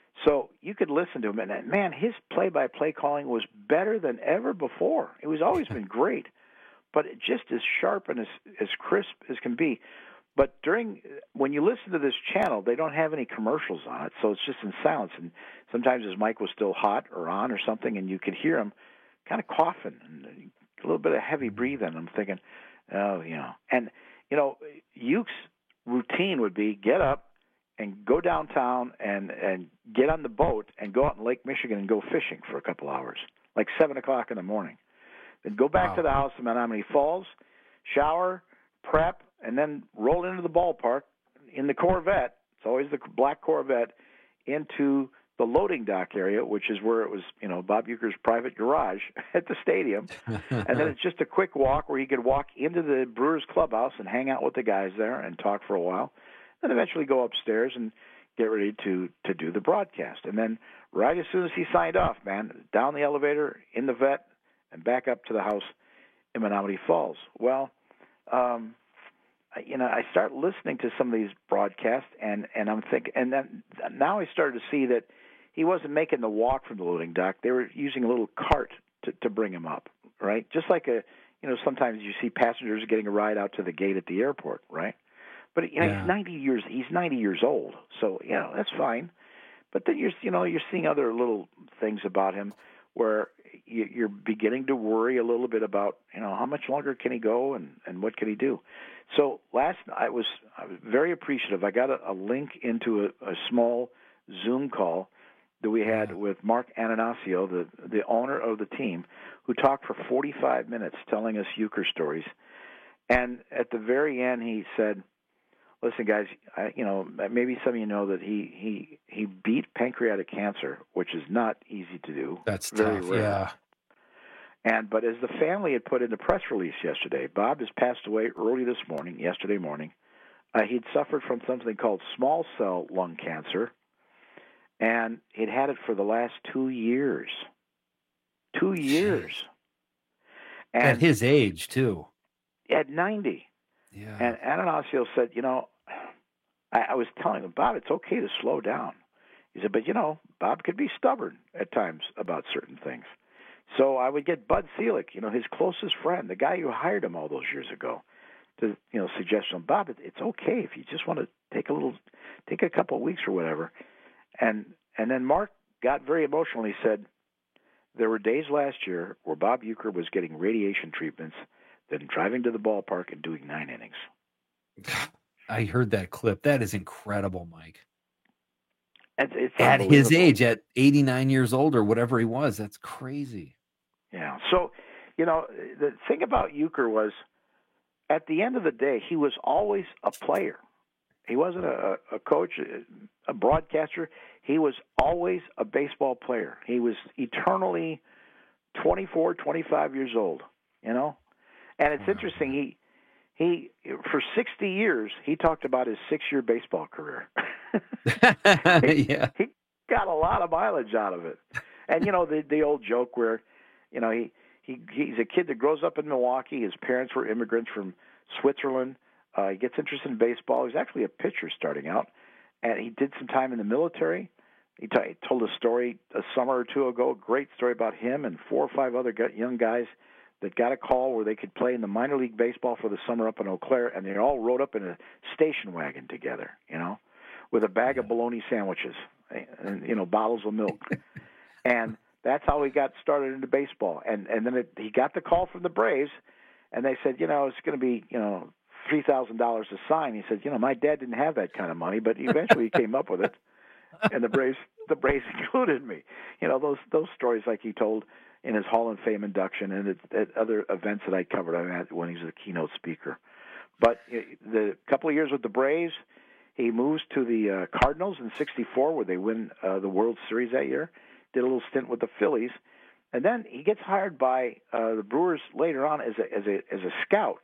So you could listen to him, and man, his play-by-play calling was better than ever before. It was always been great, but it just as sharp and as, as crisp as can be. But during when you listen to this channel, they don't have any commercials on it, so it's just in silence. And sometimes his mic was still hot or on or something, and you could hear him kind of coughing and a little bit of heavy breathing. I'm thinking, oh, you know. And, you know, Uke's routine would be get up and go downtown and, and get on the boat and go out in Lake Michigan and go fishing for a couple hours, like seven o'clock in the morning. Then go back wow. to the house in Menominee Falls, shower, prep, and then roll into the ballpark in the Corvette. It's always the black Corvette into the loading dock area, which is where it was, you know, Bob Uecker's private garage at the stadium. And then it's just a quick walk where you could walk into the Brewers clubhouse and hang out with the guys there and talk for a while. Then eventually go upstairs and get ready to, to do the broadcast. And then right as soon as he signed off, man, down the elevator, in the vet, and back up to the house in Menominee Falls. Well, um, you know, I start listening to some of these broadcasts, and, and I'm thinking, and then now I started to see that he wasn't making the walk from the loading dock. They were using a little cart to, to bring him up, right? Just like a, you know, sometimes you see passengers getting a ride out to the gate at the airport, right? But you know, yeah. he's ninety years, he's ninety years old, so you know that's fine. But then you're, you know, you're seeing other little things about him where you're beginning to worry a little bit about, you know, how much longer can he go and, and what can he do? So last night I was, I was very appreciative. I got a, a link into a, a small Zoom call that we had with Mark Ananasio, the, the owner of the team, who talked for forty-five minutes telling us Uecker stories. And at the very end he said, listen, guys, I, you know, maybe some of you know that he, he, he beat pancreatic cancer, which is not easy to do. That's very tough, rare. yeah. And but as the family had put in the press release yesterday, Bob has passed away early this morning, yesterday morning. Uh, he'd suffered from something called small cell lung cancer, And he'd had it for the last two years. Two years. And at his age, too. At ninety. Yeah. And Ananasio said, you know, I, I was telling him, Bob, it's okay to slow down. He said, but, you know, Bob could be stubborn at times about certain things. So I would get Bud Selig, you know, his closest friend, the guy who hired him all those years ago, to, you know, suggest to him, Bob, it, it's okay if you just want to take a little, take a couple of weeks or whatever. And and then Mark got very emotional. He said, there were days last year where Bob Uecker was getting radiation treatments, then driving to the ballpark and doing nine innings. I heard that clip. That is incredible, Mike. It's, it's at his age, at eighty-nine years old or whatever he was, that's crazy. Yeah. So, you know, the thing about Uecker was, at the end of the day, he was always a player. He wasn't a, a coach, a broadcaster. He was always a baseball player. He was eternally twenty-four, twenty-five years old, you know? And it's interesting, he, he for sixty years, he talked about his six-year baseball career. he, yeah. he got a lot of mileage out of it. And, you know, the the old joke where, you know, he, he he's a kid that grows up in Milwaukee. His parents were immigrants from Switzerland. Uh, he gets interested in baseball. He's actually a pitcher starting out. And he did some time in the military. He, t- he told a story a summer or two ago, a great story about him and four or five other g- young guys that got a call where they could play in the minor league baseball for the summer up in Eau Claire, and they all rode up in a station wagon together, you know, with a bag of bologna sandwiches and, you know, bottles of milk. And that's how he got started into baseball. And and then it, he got the call from the Braves, and they said, you know, it's going to be, you know, three thousand dollars a sign. He said, you know, my dad didn't have that kind of money, but eventually he came up with it. And the Braves, the Braves included me. You know, those those stories like he told in his Hall of Fame induction and at, at other events that I covered I mean, when he was a keynote speaker. But the couple of years with the Braves, he moves to the uh, Cardinals in sixty-four, where they win uh, the World Series that year. Did a little stint with the Phillies, and then he gets hired by uh, the Brewers later on as a as a as a scout.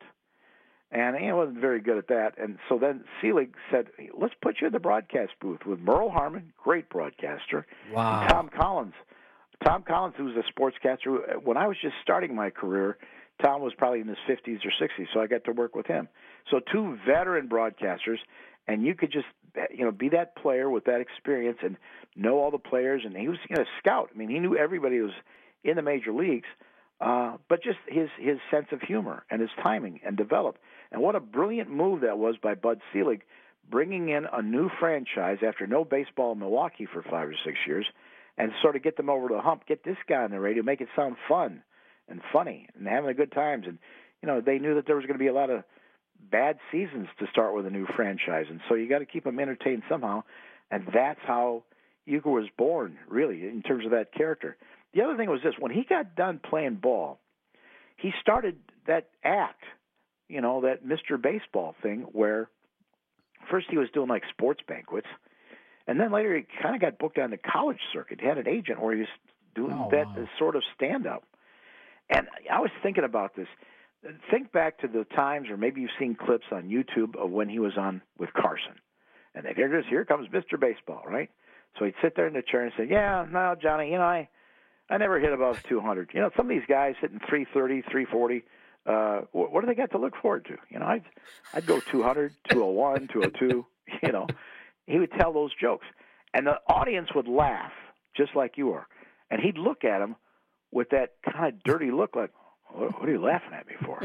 And he wasn't very good at that. And so then Selig said, hey, let's put you in the broadcast booth with Merle Harmon, great broadcaster, wow. and Tom Collins. Tom Collins, who was a sportscaster, when I was just starting my career, Tom was probably in his fifties or sixties, so I got to work with him. So two veteran broadcasters, and you could just, you know, be that player with that experience and know all the players. And he was, you know, a scout. I mean, he knew everybody who was in the major leagues, uh, but just his his sense of humor and his timing and develop. And what a brilliant move that was by Bud Selig, bringing in a new franchise after no baseball in Milwaukee for five or six years, and sort of get them over the hump, get this guy on the radio, make it sound fun and funny and having a good times. And, you know, they knew that there was going to be a lot of bad seasons to start with a new franchise. And so you got to keep them entertained somehow. And that's how Uecker was born, really, in terms of that character. The other thing was this. When he got done playing ball, he started that act, you know, that Mister Baseball thing where first he was doing like sports banquets, and then later he kind of got booked on the college circuit. He had an agent where he was doing oh, that wow. sort of stand-up. And I was thinking about this. Think back to the times, or maybe you've seen clips on YouTube of when he was on with Carson. And here, goes, here comes Mister Baseball, right? So he'd sit there in the chair and say, yeah, no, Johnny, you know, I, I never hit above two hundred. You know, some of these guys hitting three thirty, three forty, uh, what, what do they got to look forward to? You know, I'd, I'd go two hundred, two oh one, two oh two, you know. He would tell those jokes. And the audience would laugh, just like you are. And he'd look at him with that kind of dirty look like, what, what are you laughing at me for?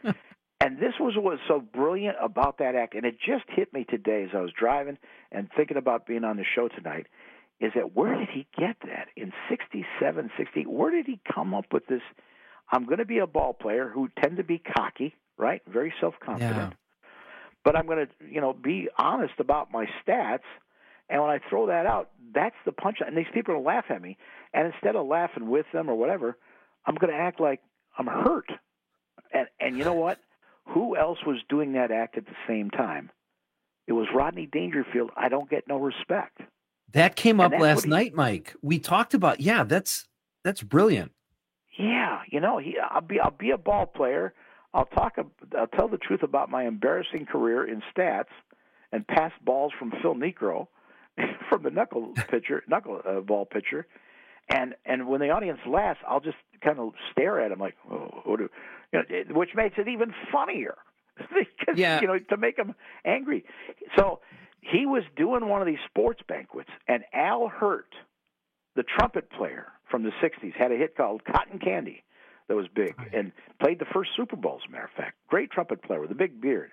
And this was what was so brilliant about that act. And it just hit me today as I was driving and thinking about being on the show tonight, is that where did he get that? In sixty-seven, sixty, where did he come up with this? I'm going to be a ball player who tend to be cocky, right? Very self-confident. Yeah. But I'm going to, you know, be honest about my stats. And when I throw that out, that's the punchline. And these people will laugh at me. And instead of laughing with them or whatever, I'm going to act like I'm hurt. And and you know what? Who else was doing that act at the same time? It was Rodney Dangerfield. I don't get no respect. That came up last he, night, Mike. We talked about, yeah, that's that's brilliant. Yeah, you know, he, I'll be I'll be a ball player. I'll talk. I'll tell the truth about my embarrassing career in stats and passed balls from Phil Niekro, from the knuckle pitcher, knuckle uh, ball pitcher, and and when the audience laughs, I'll just kind of stare at him like, oh, what do, you know, it, which makes it even funnier, because yeah. you know, to make him angry. So he was doing one of these sports banquets, and Al Hirt, the trumpet player from the sixties, had a hit called Cotton Candy that was big, and played the first Super Bowl, as a matter of fact. Great trumpet player with a big beard.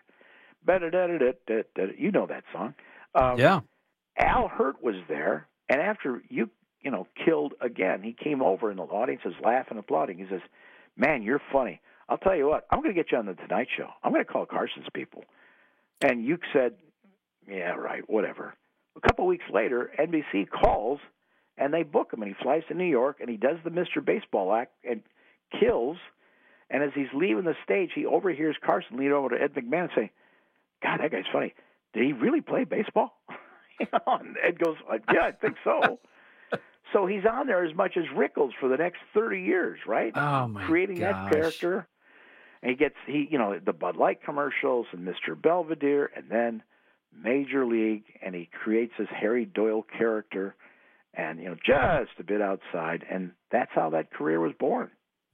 You know that song. Um, yeah. Al Hirt was there, and after you, you know, killed again, he came over, and the audience is laughing, applauding. He says, man, you're funny. I'll tell you what, I'm going to get you on the Tonight Show. I'm going to call Carson's people. And Uke said, yeah, right, whatever. A couple weeks later, N B C calls, and they book him, and he flies to New York, and he does the Mister Baseball act and kills. And as he's leaving the stage, he overhears Carson lean over to Ed McMahon and say, God, that guy's funny. Did he really play baseball? You know, and Ed goes, yeah, I think so. So he's on there as much as Rickles for the next thirty years, right? Oh, my Creating gosh. that character. And he gets, he, you know, the Bud Light commercials and Mister Belvedere, and then Major League, and he creates his Harry Doyle character, and, you know, just a bit outside. And that's how that career was born.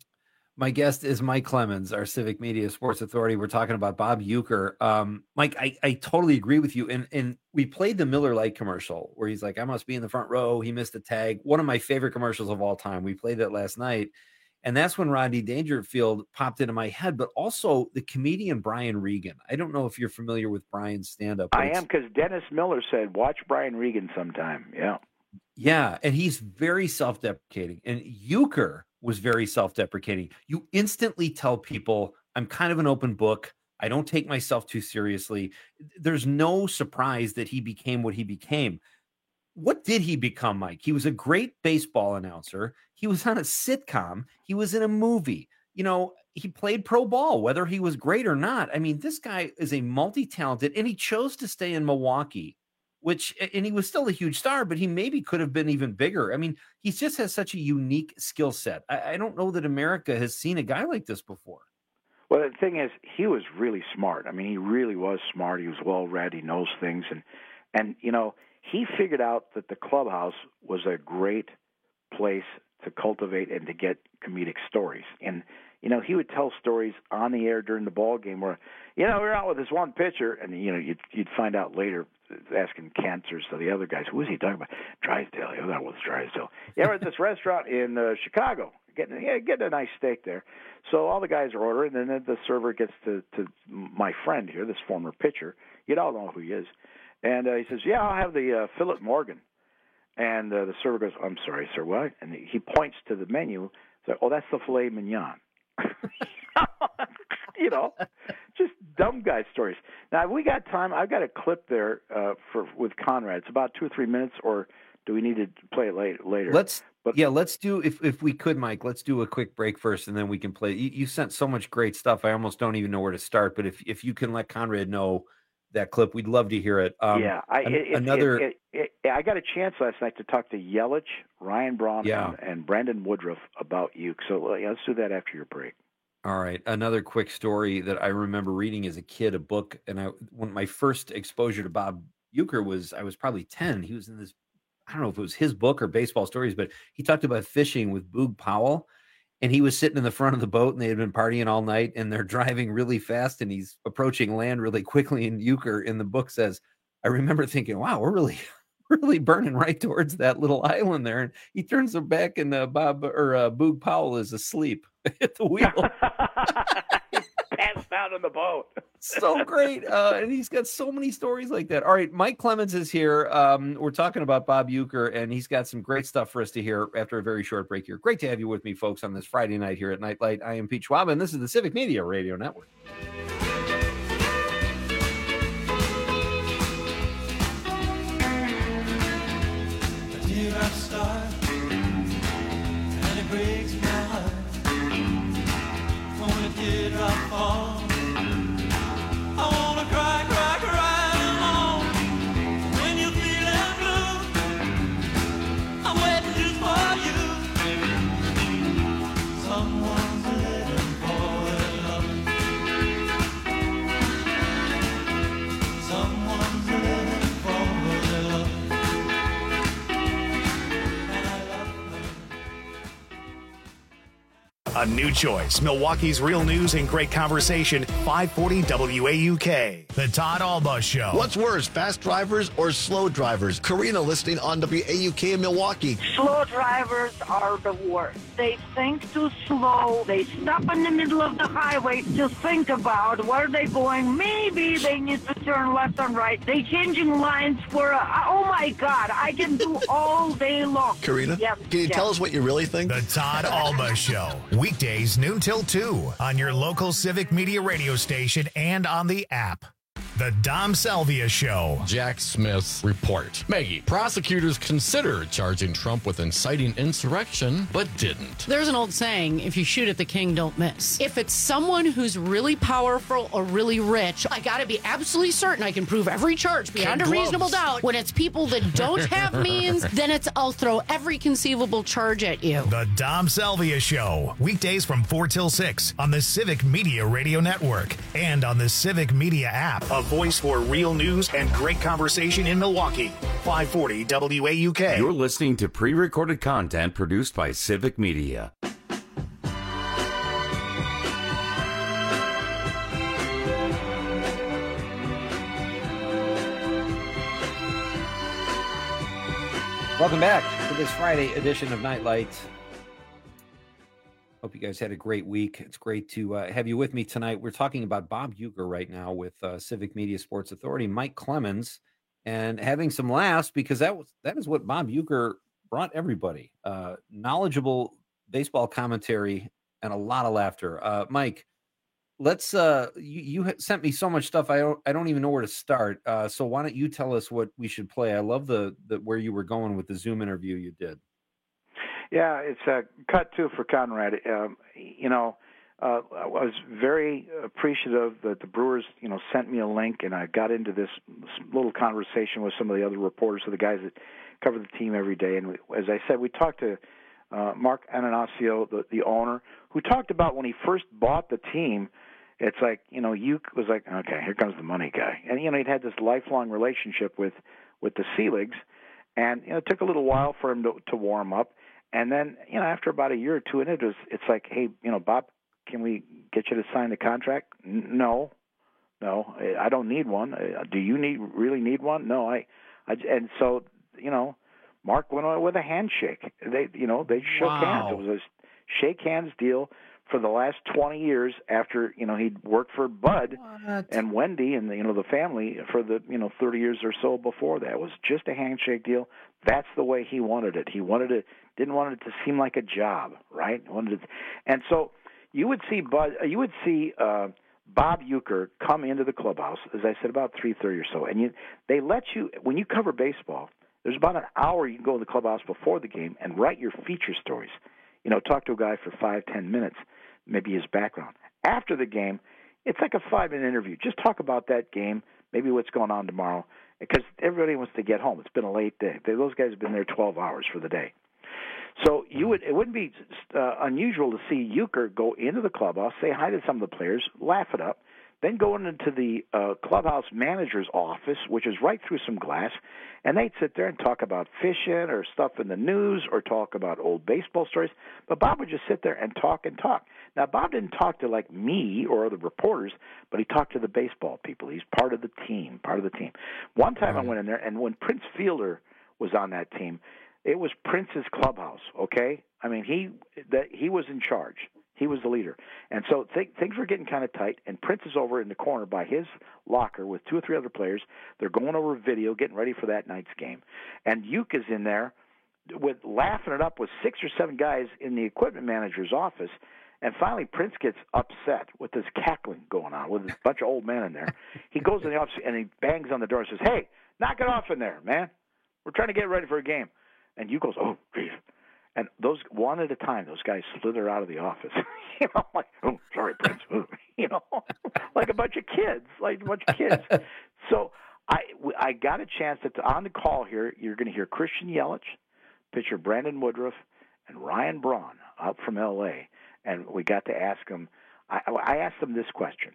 My guest is Mike Clemens, our Civic Media Sports Authority. We're talking about Bob Uecker. Um, Mike, I, I totally agree with you. And and we played the Miller Lite commercial where he's like, I must be in the front row. He missed a tag. One of my favorite commercials of all time. We played that last night. And that's when Rodney Dangerfield popped into my head, but also the comedian Brian Regan. I don't know if you're familiar with Brian's stand-up. I am, because Dennis Miller said, watch Brian Regan sometime. Yeah. Yeah, and he's very self-deprecating. And Uecker was very self-deprecating. You instantly tell people, I'm kind of an open book. I don't take myself too seriously. There's no surprise that he became what he became. What did he become, Mike? He was a great baseball announcer. He was on a sitcom. He was in a movie. You know, he played pro ball, whether he was great or not. I mean, this guy is a multi-talented, and he chose to stay in Milwaukee, which, and he was still a huge star, but he maybe could have been even bigger. I mean, he just has such a unique skill set. I, I don't know that America has seen a guy like this before. Well, the thing is, he was really smart. I mean, he really was smart. He was well-read. He knows things. And, and you know, he figured out that the clubhouse was a great place to cultivate and to get comedic stories. And, you know, he would tell stories on the air during the ball game where, you know, we were out with this one pitcher, and, you know, you'd, you'd find out later, asking cancers to the other guys, who was he talking about? Drysdale. Yeah, that was Drysdale. Yeah, we're at this restaurant in uh, Chicago, getting yeah, getting a nice steak there. So all the guys are ordering, and then the server gets to, to my friend here, this former pitcher. You'd all know who he is. And uh, he says, yeah, I'll have the uh, Philip Morgan. And uh, the server goes, I'm sorry, sir, what? And he points to the menu. So, oh, that's the filet mignon. You know, just dumb guy stories. Now, have we got time? I've got a clip there uh, for with Conrad. It's about two or three minutes, or do we need to play it late, later? Let's, but, yeah, let's do, if if we could, Mike, let's do a quick break first, and then we can play. You, you sent so much great stuff. I almost don't even know where to start, but if, if you can let Conrad know that clip, we'd love to hear it. Um, yeah, I, an, it, another. It, it, it, I got a chance last night to talk to Yelich, Ryan Braun, yeah. and, and Brandon Woodruff about you. So yeah, let's do that after your break. All right. Another quick story that I remember reading as a kid, a book. And I, when my first exposure to Bob Uecker was, I was probably ten. He was in this, I don't know if it was his book or Baseball Stories, but he talked about fishing with Boog Powell. And he was sitting in the front of the boat, and they had been partying all night, and they're driving really fast, and he's approaching land really quickly. And Uecker in the book says, I remember thinking, wow, we're really, really burning right towards that little island there. And he turns them back, and uh, Bob or uh, Boog Powell is asleep at the wheel. Passed out on the boat. So great. Uh, and he's got so many stories like that. All right. Mike Clemens is here. Um, we're talking about Bob Uecker, and he's got some great stuff for us to hear after a very short break here. Great to have you with me, folks, on this Friday night here at Nightlight. I am Pete Schwab, and this is the Civic Media Radio Network. Here I start, and it breaks my heart. When a teardrop falls, I wanna cry, cry, cry along. When you're feeling blue, I'm waiting just for you. Someone's living for their love. Someone's living for their love. A new choice. Milwaukee's real news and great conversation. five forty W A U K. The Todd Alba Show. What's worse, fast drivers or slow drivers? Karina listening on W A U K in Milwaukee. Slow drivers are the worst. They think too slow. They stop in the middle of the highway to think about where they're going. Maybe they need to turn left and right. They changing lines for, a, oh my God, I can do all day long. Karina, yep, can you yep. tell us what you really think? The Todd Alba Show. Weekdays noon till two on your local Civic Media radio station and on the app. The Dom Salvia Show. Jack Smith's report. Maggie, prosecutors considered charging Trump with inciting insurrection, but didn't. There's an old saying, if you shoot at the king, don't miss. If it's someone who's really powerful or really rich, I gotta be absolutely certain I can prove every charge beyond Kid a reasonable gloves. doubt. When it's people that don't have means, then it's I'll throw every conceivable charge at you. The Dom Salvia Show. Weekdays from four till six on the Civic Media Radio Network and on the Civic Media app. A voice for real news and great conversation in Milwaukee. five forty W A U K. You're listening to pre-recorded content produced by Civic Media. Welcome back to this Friday edition of Nightlight. Hope you guys had a great week. It's great to uh, have you with me tonight. We're talking about Bob Uecker right now with uh, Civic Media Sports Authority, Mike Clemens, and having some laughs because that was that is what Bob Uecker brought everybody. Uh, knowledgeable baseball commentary and a lot of laughter. Uh, Mike, let's. Uh, you, you sent me so much stuff. I don't. I don't even know where to start. Uh, so why don't you tell us what we should play? I love the the where you were going with the Zoom interview you did. Yeah, it's a cut two for Conrad. Um, you know, uh, I was very appreciative that the Brewers, you know, sent me a link, and I got into this little conversation with some of the other reporters, so the guys that cover the team every day. And we, as I said, we talked to uh, Mark Ananasio, the, the owner, who talked about when he first bought the team. It's like, you know, you was like, okay, here comes the money guy, and you know, he'd had this lifelong relationship with with the Seeligs, and you know, it took a little while for him to, to warm up. And then, you know, after about a year or two in it, it was, it's like, hey, you know, Bob, can we get you to sign the contract? N- no, no, I don't need one. Do you need really need one? No, I, I and so, you know, Mark went on with a handshake. They, you know, they shook Wow. hands. It was a shake hands deal for the last twenty years after, you know, he'd worked for Bud What? and Wendy and, you know, the family for the, you know, thirty years or so before that. It was just a handshake deal. That's the way he wanted it. He wanted it, didn't want it to seem like a job, right? Wanted it, and so you would see Bud, you would see uh, Bob Uecker come into the clubhouse, as I said, about three thirty or so, and you, they let you, when you cover baseball, there's about an hour you can go in the clubhouse before the game and write your feature stories. You know, talk to a guy for five, ten minutes, maybe his background. After the game, it's like a five-minute interview. Just talk about that game, maybe what's going on tomorrow, because everybody wants to get home. It's been a late day. Those guys have been there twelve hours for the day. So you would it wouldn't be uh, unusual to see Uecker go into the clubhouse, say hi to some of the players, laugh it up, then go into the uh, clubhouse manager's office, which is right through some glass, and they'd sit there and talk about fishing or stuff in the news or talk about old baseball stories. But Bob would just sit there and talk and talk. Now, Bob didn't talk to, like, me or other reporters, but he talked to the baseball people. He's part of the team, part of the team. One time I went in there, and when Prince Fielder was on that team, it was Prince's clubhouse, okay? I mean, he that he was in charge. He was the leader. And so th- things were getting kind of tight, and Prince is over in the corner by his locker with two or three other players. They're going over video, getting ready for that night's game. And Uke is in there with laughing it up with six or seven guys in the equipment manager's office. And finally, Prince gets upset with this cackling going on with a bunch of old men in there. He goes in the office, and he bangs on the door and says, "Hey, knock it off in there, man. We're trying to get ready for a game." And Uke goes, "Oh, geez." And those one at a time, those guys slither out of the office. you know, like, "Oh, sorry, Prince." you know, like a bunch of kids, like a bunch of kids. So I, I got a chance to, on the call here, you're going to hear Christian Yelich, pitcher Brandon Woodruff, and Ryan Braun out from L A. And we got to ask them, I, I asked them this question.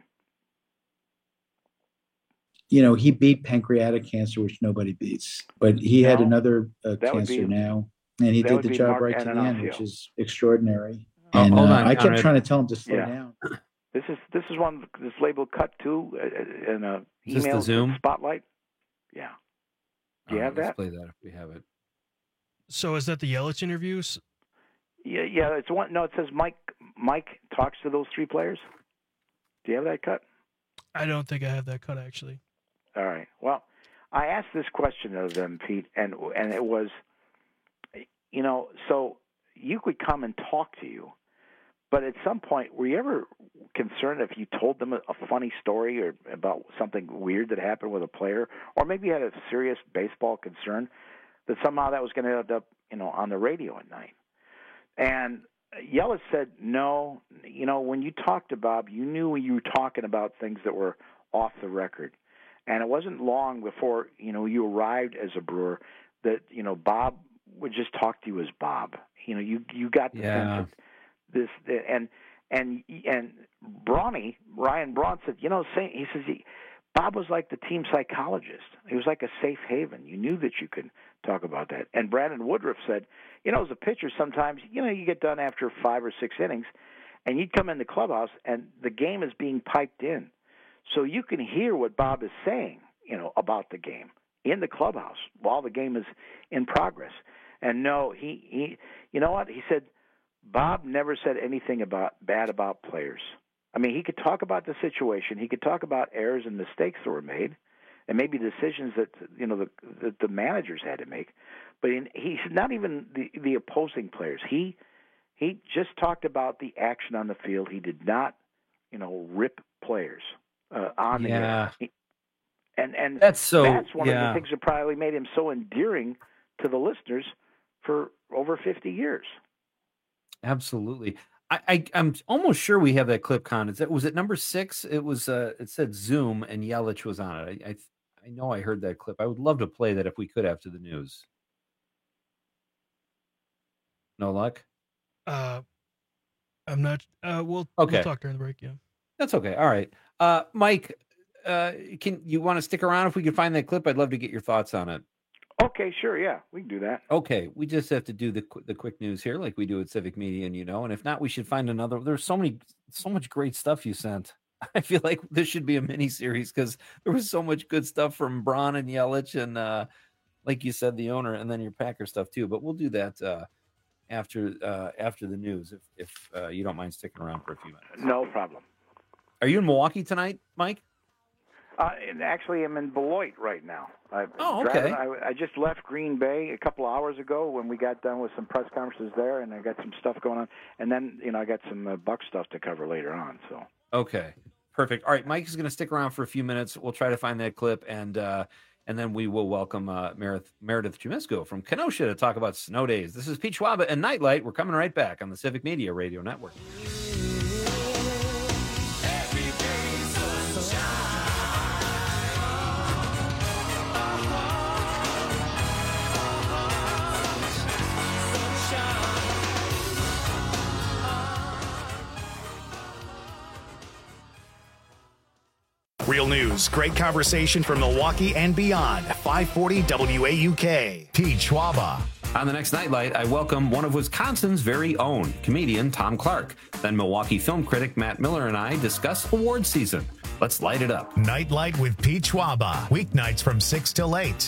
You know, he beat pancreatic cancer, which nobody beats. But he No, had another uh, that would cancer be- now, and he that did would the be job Mark right to the end, Ananasio. which is extraordinary. And oh, hold uh, on, I kept Conrad. trying to tell him to slow Yeah. down. This is this is one that's labeled cut to uh, in a Is this the email Zoom? spotlight. Yeah. Do you All have right, that? Let's play that if we have it. So is that the Yelich interviews? Yeah, yeah. It's one. No, it says Mike. Mike talks to those three players. Do you have that cut? I don't think I have that cut actually. All right. Well, I asked this question of them, Pete, and and it was, you know, so you could come and talk to you, but at some point, were you ever concerned if you told them a, a funny story or about something weird that happened with a player, or maybe you had a serious baseball concern, that somehow that was going to end up, you know, on the radio at night? And Yelich said, no, you know, when you talked to Bob, you knew you were talking about things that were off the record. And it wasn't long before, you know, you arrived as a Brewer that, you know, Bob would just talk to you as Bob. You know, you you got the Yeah. sense that this, and and and Brawny, Ryan Braun said, you know, say, he says, he, Bob was like the team psychologist. He was like a safe haven. You knew that you could talk about that. And Brandon Woodruff said, you know, as a pitcher, sometimes, you know, you get done after five or six innings, and you'd come in the clubhouse, and the game is being piped in. So you can hear what Bob is saying, you know, about the game in the clubhouse while the game is in progress. And no, he, he you know what? He said, Bob never said anything about bad about players. I mean, he could talk about the situation. He could talk about errors and mistakes that were made, and maybe decisions that, you know, the that the managers had to make. But in, he's not even the the opposing players. He he just talked about the action on the field. He did not, you know, rip players uh, on the Yeah. air. He, and and That's so- that's one yeah. of the things that probably made him so endearing to the listeners for over fifty years. Absolutely. I, I, I'm almost sure we have that clip, Con. Is that, was it number six? It was. Uh, it said Zoom, and Yelich was on it. I, I, I know I heard that clip. I would love to play that if we could after the news. No luck. Uh, I'm not. Uh, we'll Okay. we'll talk during the break. Yeah. That's okay. All right, uh, Mike. Uh, can you want to stick around if we can find that clip? I'd love to get your thoughts on it. Okay, sure, yeah, we can do that. Okay, we just have to do the qu- the quick news here, like we do at Civic Media, and you know, and if not, we should find another. There's so many, so much great stuff you sent. I feel like this should be a mini series because there was so much good stuff from Braun and Yelich, and uh, like you said, the owner, and then your Packer stuff too. But we'll do that uh, after uh, after the news, if if uh, you don't mind sticking around for a few minutes. No problem. Are you in Milwaukee tonight, Mike? Uh, and actually, I'm in Beloit right now. I, Oh, okay. driving- I, I just left Green Bay a couple of hours ago when we got done with some press conferences there, and I got some stuff going on. And then, you know, I got some uh, Buck stuff to cover later on. So. Okay, perfect. All right, Mike is going to stick around for a few minutes. We'll try to find that clip, and uh, and then we will welcome uh, Meredith, Meredith Chumisko from Kenosha to talk about snow days. This is Pete Schwaba and Nightlight. We're coming right back on the Civic Media Radio Network. Real news, great conversation from Milwaukee and beyond. five forty W A U K. Pete Schwaba. On the next Nightlight, I welcome one of Wisconsin's very own, comedian Tom Clark. Then Milwaukee film critic Matt Miller and I discuss award season. Let's light it up. Nightlight with Pete Schwaba. Weeknights from six till eight.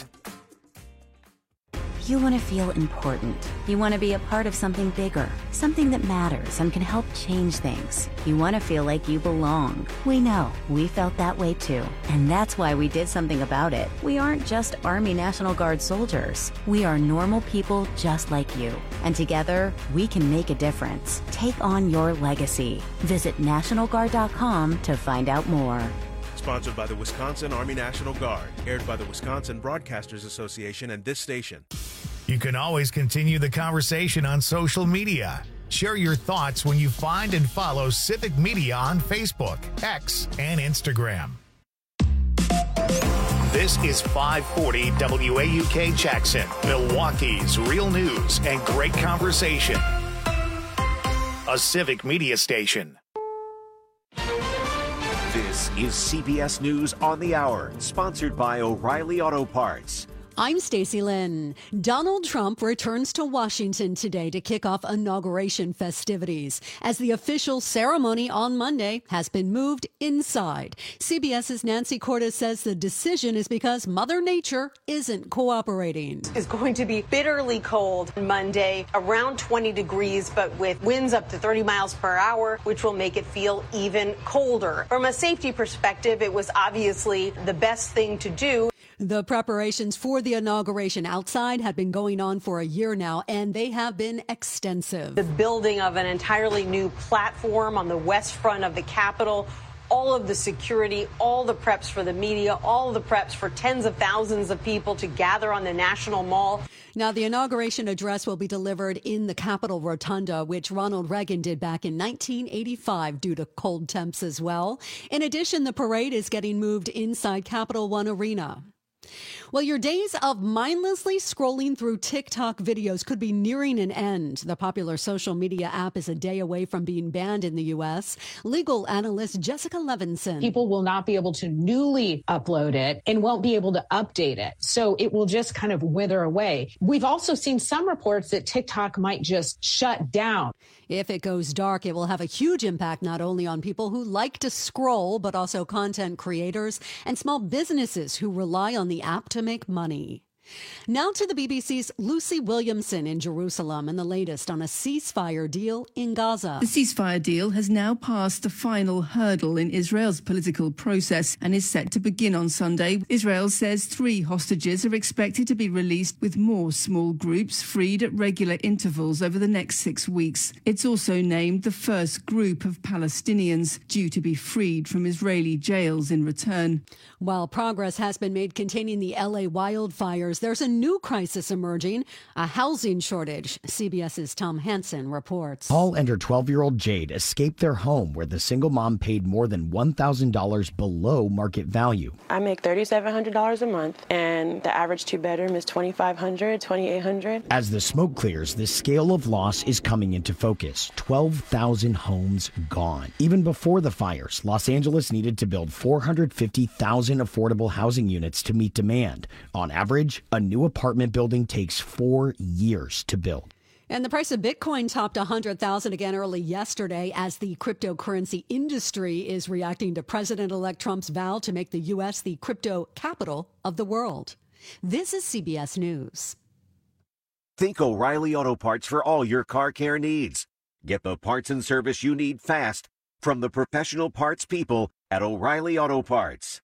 You want to feel important. You want to be a part of something bigger, something that matters and can help change things. You want to feel like you belong. We know. We felt that way too. And that's why we did something about it. We aren't just Army National Guard soldiers. We are normal people just like you. And together, we can make a difference. Take on your legacy. Visit National Guard dot com to find out more. Sponsored by the Wisconsin Army National Guard, aired by the Wisconsin Broadcasters Association and this station. You can always continue the conversation on social media. Share your thoughts when you find and follow Civic Media on Facebook, X, and Instagram. This is five forty W A U K Jackson, Milwaukee's real news and great conversation. A Civic Media station. This is C B S News on the Hour, sponsored by O'Reilly Auto Parts. I'm Stacey Lynn. Donald Trump returns to Washington today to kick off inauguration festivities as the official ceremony on Monday has been moved inside. CBS's Nancy Cordes says the decision is because Mother Nature isn't cooperating. It's going to be bitterly cold Monday, around twenty degrees, but with winds up to thirty miles per hour, which will make it feel even colder. From a safety perspective, it was obviously the best thing to do. The preparations for the inauguration outside had been going on for a year now, and they have been extensive. The building of an entirely new platform on the west front of the Capitol, all of the security, all the preps for the media, all of the preps for tens of thousands of people to gather on the National Mall. Now, the inauguration address will be delivered in the Capitol Rotunda, which Ronald Reagan did back in nineteen eighty-five due to cold temps as well. In addition, the parade is getting moved inside Capital One Arena. Well, your days of mindlessly scrolling through TikTok videos could be nearing an end. The popular social media app is a day away from being banned in the U S. Legal analyst Jessica Levinson. People will not be able to newly upload it and won't be able to update it. So it will just kind of wither away. We've also seen some reports that TikTok might just shut down. If it goes dark, it will have a huge impact not only on people who like to scroll, but also content creators and small businesses who rely on the app to make money. Now to the B B C's Lucy Williamson in Jerusalem and the latest on a ceasefire deal in Gaza. The ceasefire deal has now passed the final hurdle in Israel's political process and is set to begin on Sunday. Israel says three hostages are expected to be released, with more small groups freed at regular intervals over the next six weeks. It's also named the first group of Palestinians due to be freed from Israeli jails in return. While progress has been made containing the L A wildfires, there's a new crisis emerging, a housing shortage. CBS's Tom Hansen reports. Paul and her twelve-year-old Jade escaped their home where the single mom paid more than one thousand dollars below market value. I make three thousand seven hundred dollars a month, and the average two-bedroom is twenty-five hundred dollars, twenty-eight hundred dollars. As the smoke clears, the scale of loss is coming into focus. twelve thousand homes gone. Even before the fires, Los Angeles needed to build four hundred fifty thousand affordable housing units to meet demand. On average, a new apartment building takes four years to build. And the price of Bitcoin topped one hundred thousand again early yesterday as the cryptocurrency industry is reacting to President-elect Trump's vow to make the U S the crypto capital of the world. This is C B S News. Think O'Reilly Auto Parts for all your car care needs. Get the parts and service you need fast from the professional parts people at O'Reilly Auto Parts.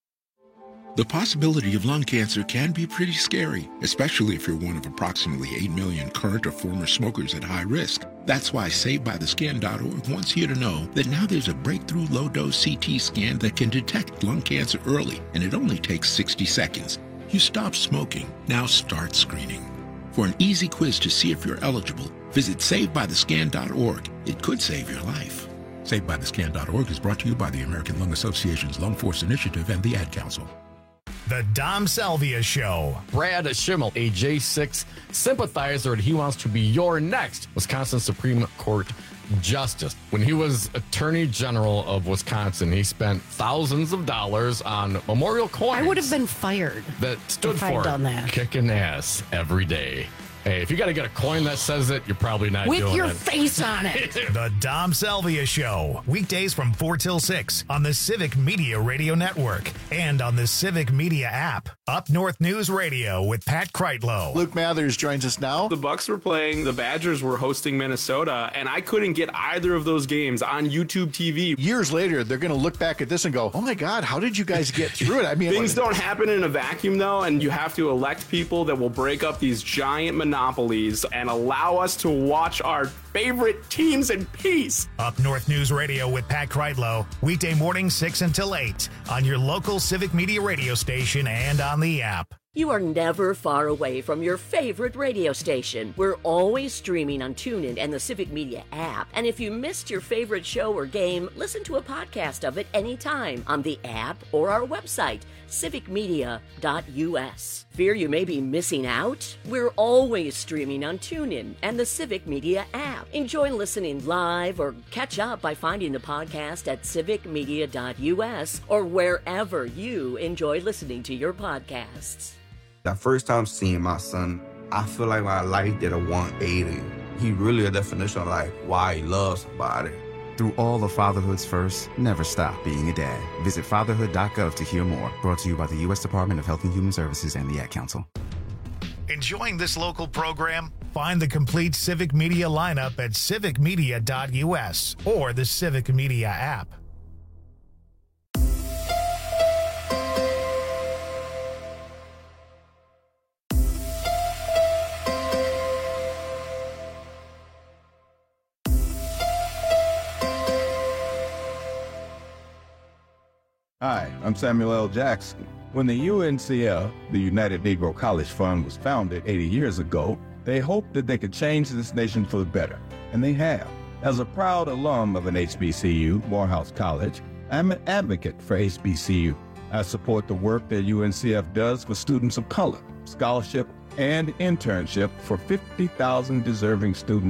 The possibility of lung cancer can be pretty scary, especially if you're one of approximately eight million current or former smokers at high risk. That's why Saved By The Scan dot org wants you to know that now there's a breakthrough low-dose C T scan that can detect lung cancer early, and it only takes sixty seconds. You stop smoking, now start screening. For an easy quiz to see if you're eligible, visit Saved By The Scan dot org. It could save your life. Saved By The Scan dot org is brought to you by the American Lung Association's Lung Force Initiative and the Ad Council. The Dom Salvia Show. Brad Schimmel, a J six sympathizer, and he wants to be your next Wisconsin Supreme Court justice. When he was Attorney General of Wisconsin, he spent thousands of dollars on memorial coins. I would have been fired. That stood if for I'd done that. kicking ass every day. Hey, if you got to get a coin that says it, you're probably not With doing your it. face on it. The Dom Salvia Show. Weekdays from four till six on the Civic Media Radio Network and on the Civic Media app. Up North News Radio with Pat Kreitlow. Luke Mathers joins us now. The Bucks were playing, the Badgers were hosting Minnesota, and I couldn't get either of those games on YouTube T V. Years later, they're going to look back at this and go, oh my God, how did you guys get through it? I mean, things don't happen in a vacuum, though, and you have to elect people that will break up these giant monopolies and allow us to watch our favorite teams in peace. Up North News Radio with Pat Kreitlow. Weekday mornings six until eight on your local Civic Media radio station and on the app. You are never far away from your favorite radio station. We're always streaming on TuneIn and the Civic Media app. And if you missed your favorite show or game, listen to a podcast of it anytime on the app or our website, civic media dot u s. Fear you may be missing out? We're always streaming on TuneIn and the Civic Media app. Enjoy listening live or catch up by finding the podcast at civic media dot u s or wherever you enjoy listening to your podcasts. The first time seeing my son, I feel like my life did a one eighty. He really a definition of like why he loves somebody. Through all of fatherhood's first, never stop being a dad. Visit fatherhood dot gov to hear more. Brought to you by the U S Department of Health and Human Services and the Ad Council. Enjoying this local program? Find the complete Civic Media lineup at civic media dot u s or the Civic Media app. Hi, I'm Samuel L. Jackson. When the U N C F, the United Negro College Fund, was founded eighty years ago, they hoped that they could change this nation for the better, and they have. As a proud alum of an H B C U, Morehouse College, I'm an advocate for H B C U. I support the work that U N C F does for students of color, scholarship, and internship for fifty thousand deserving students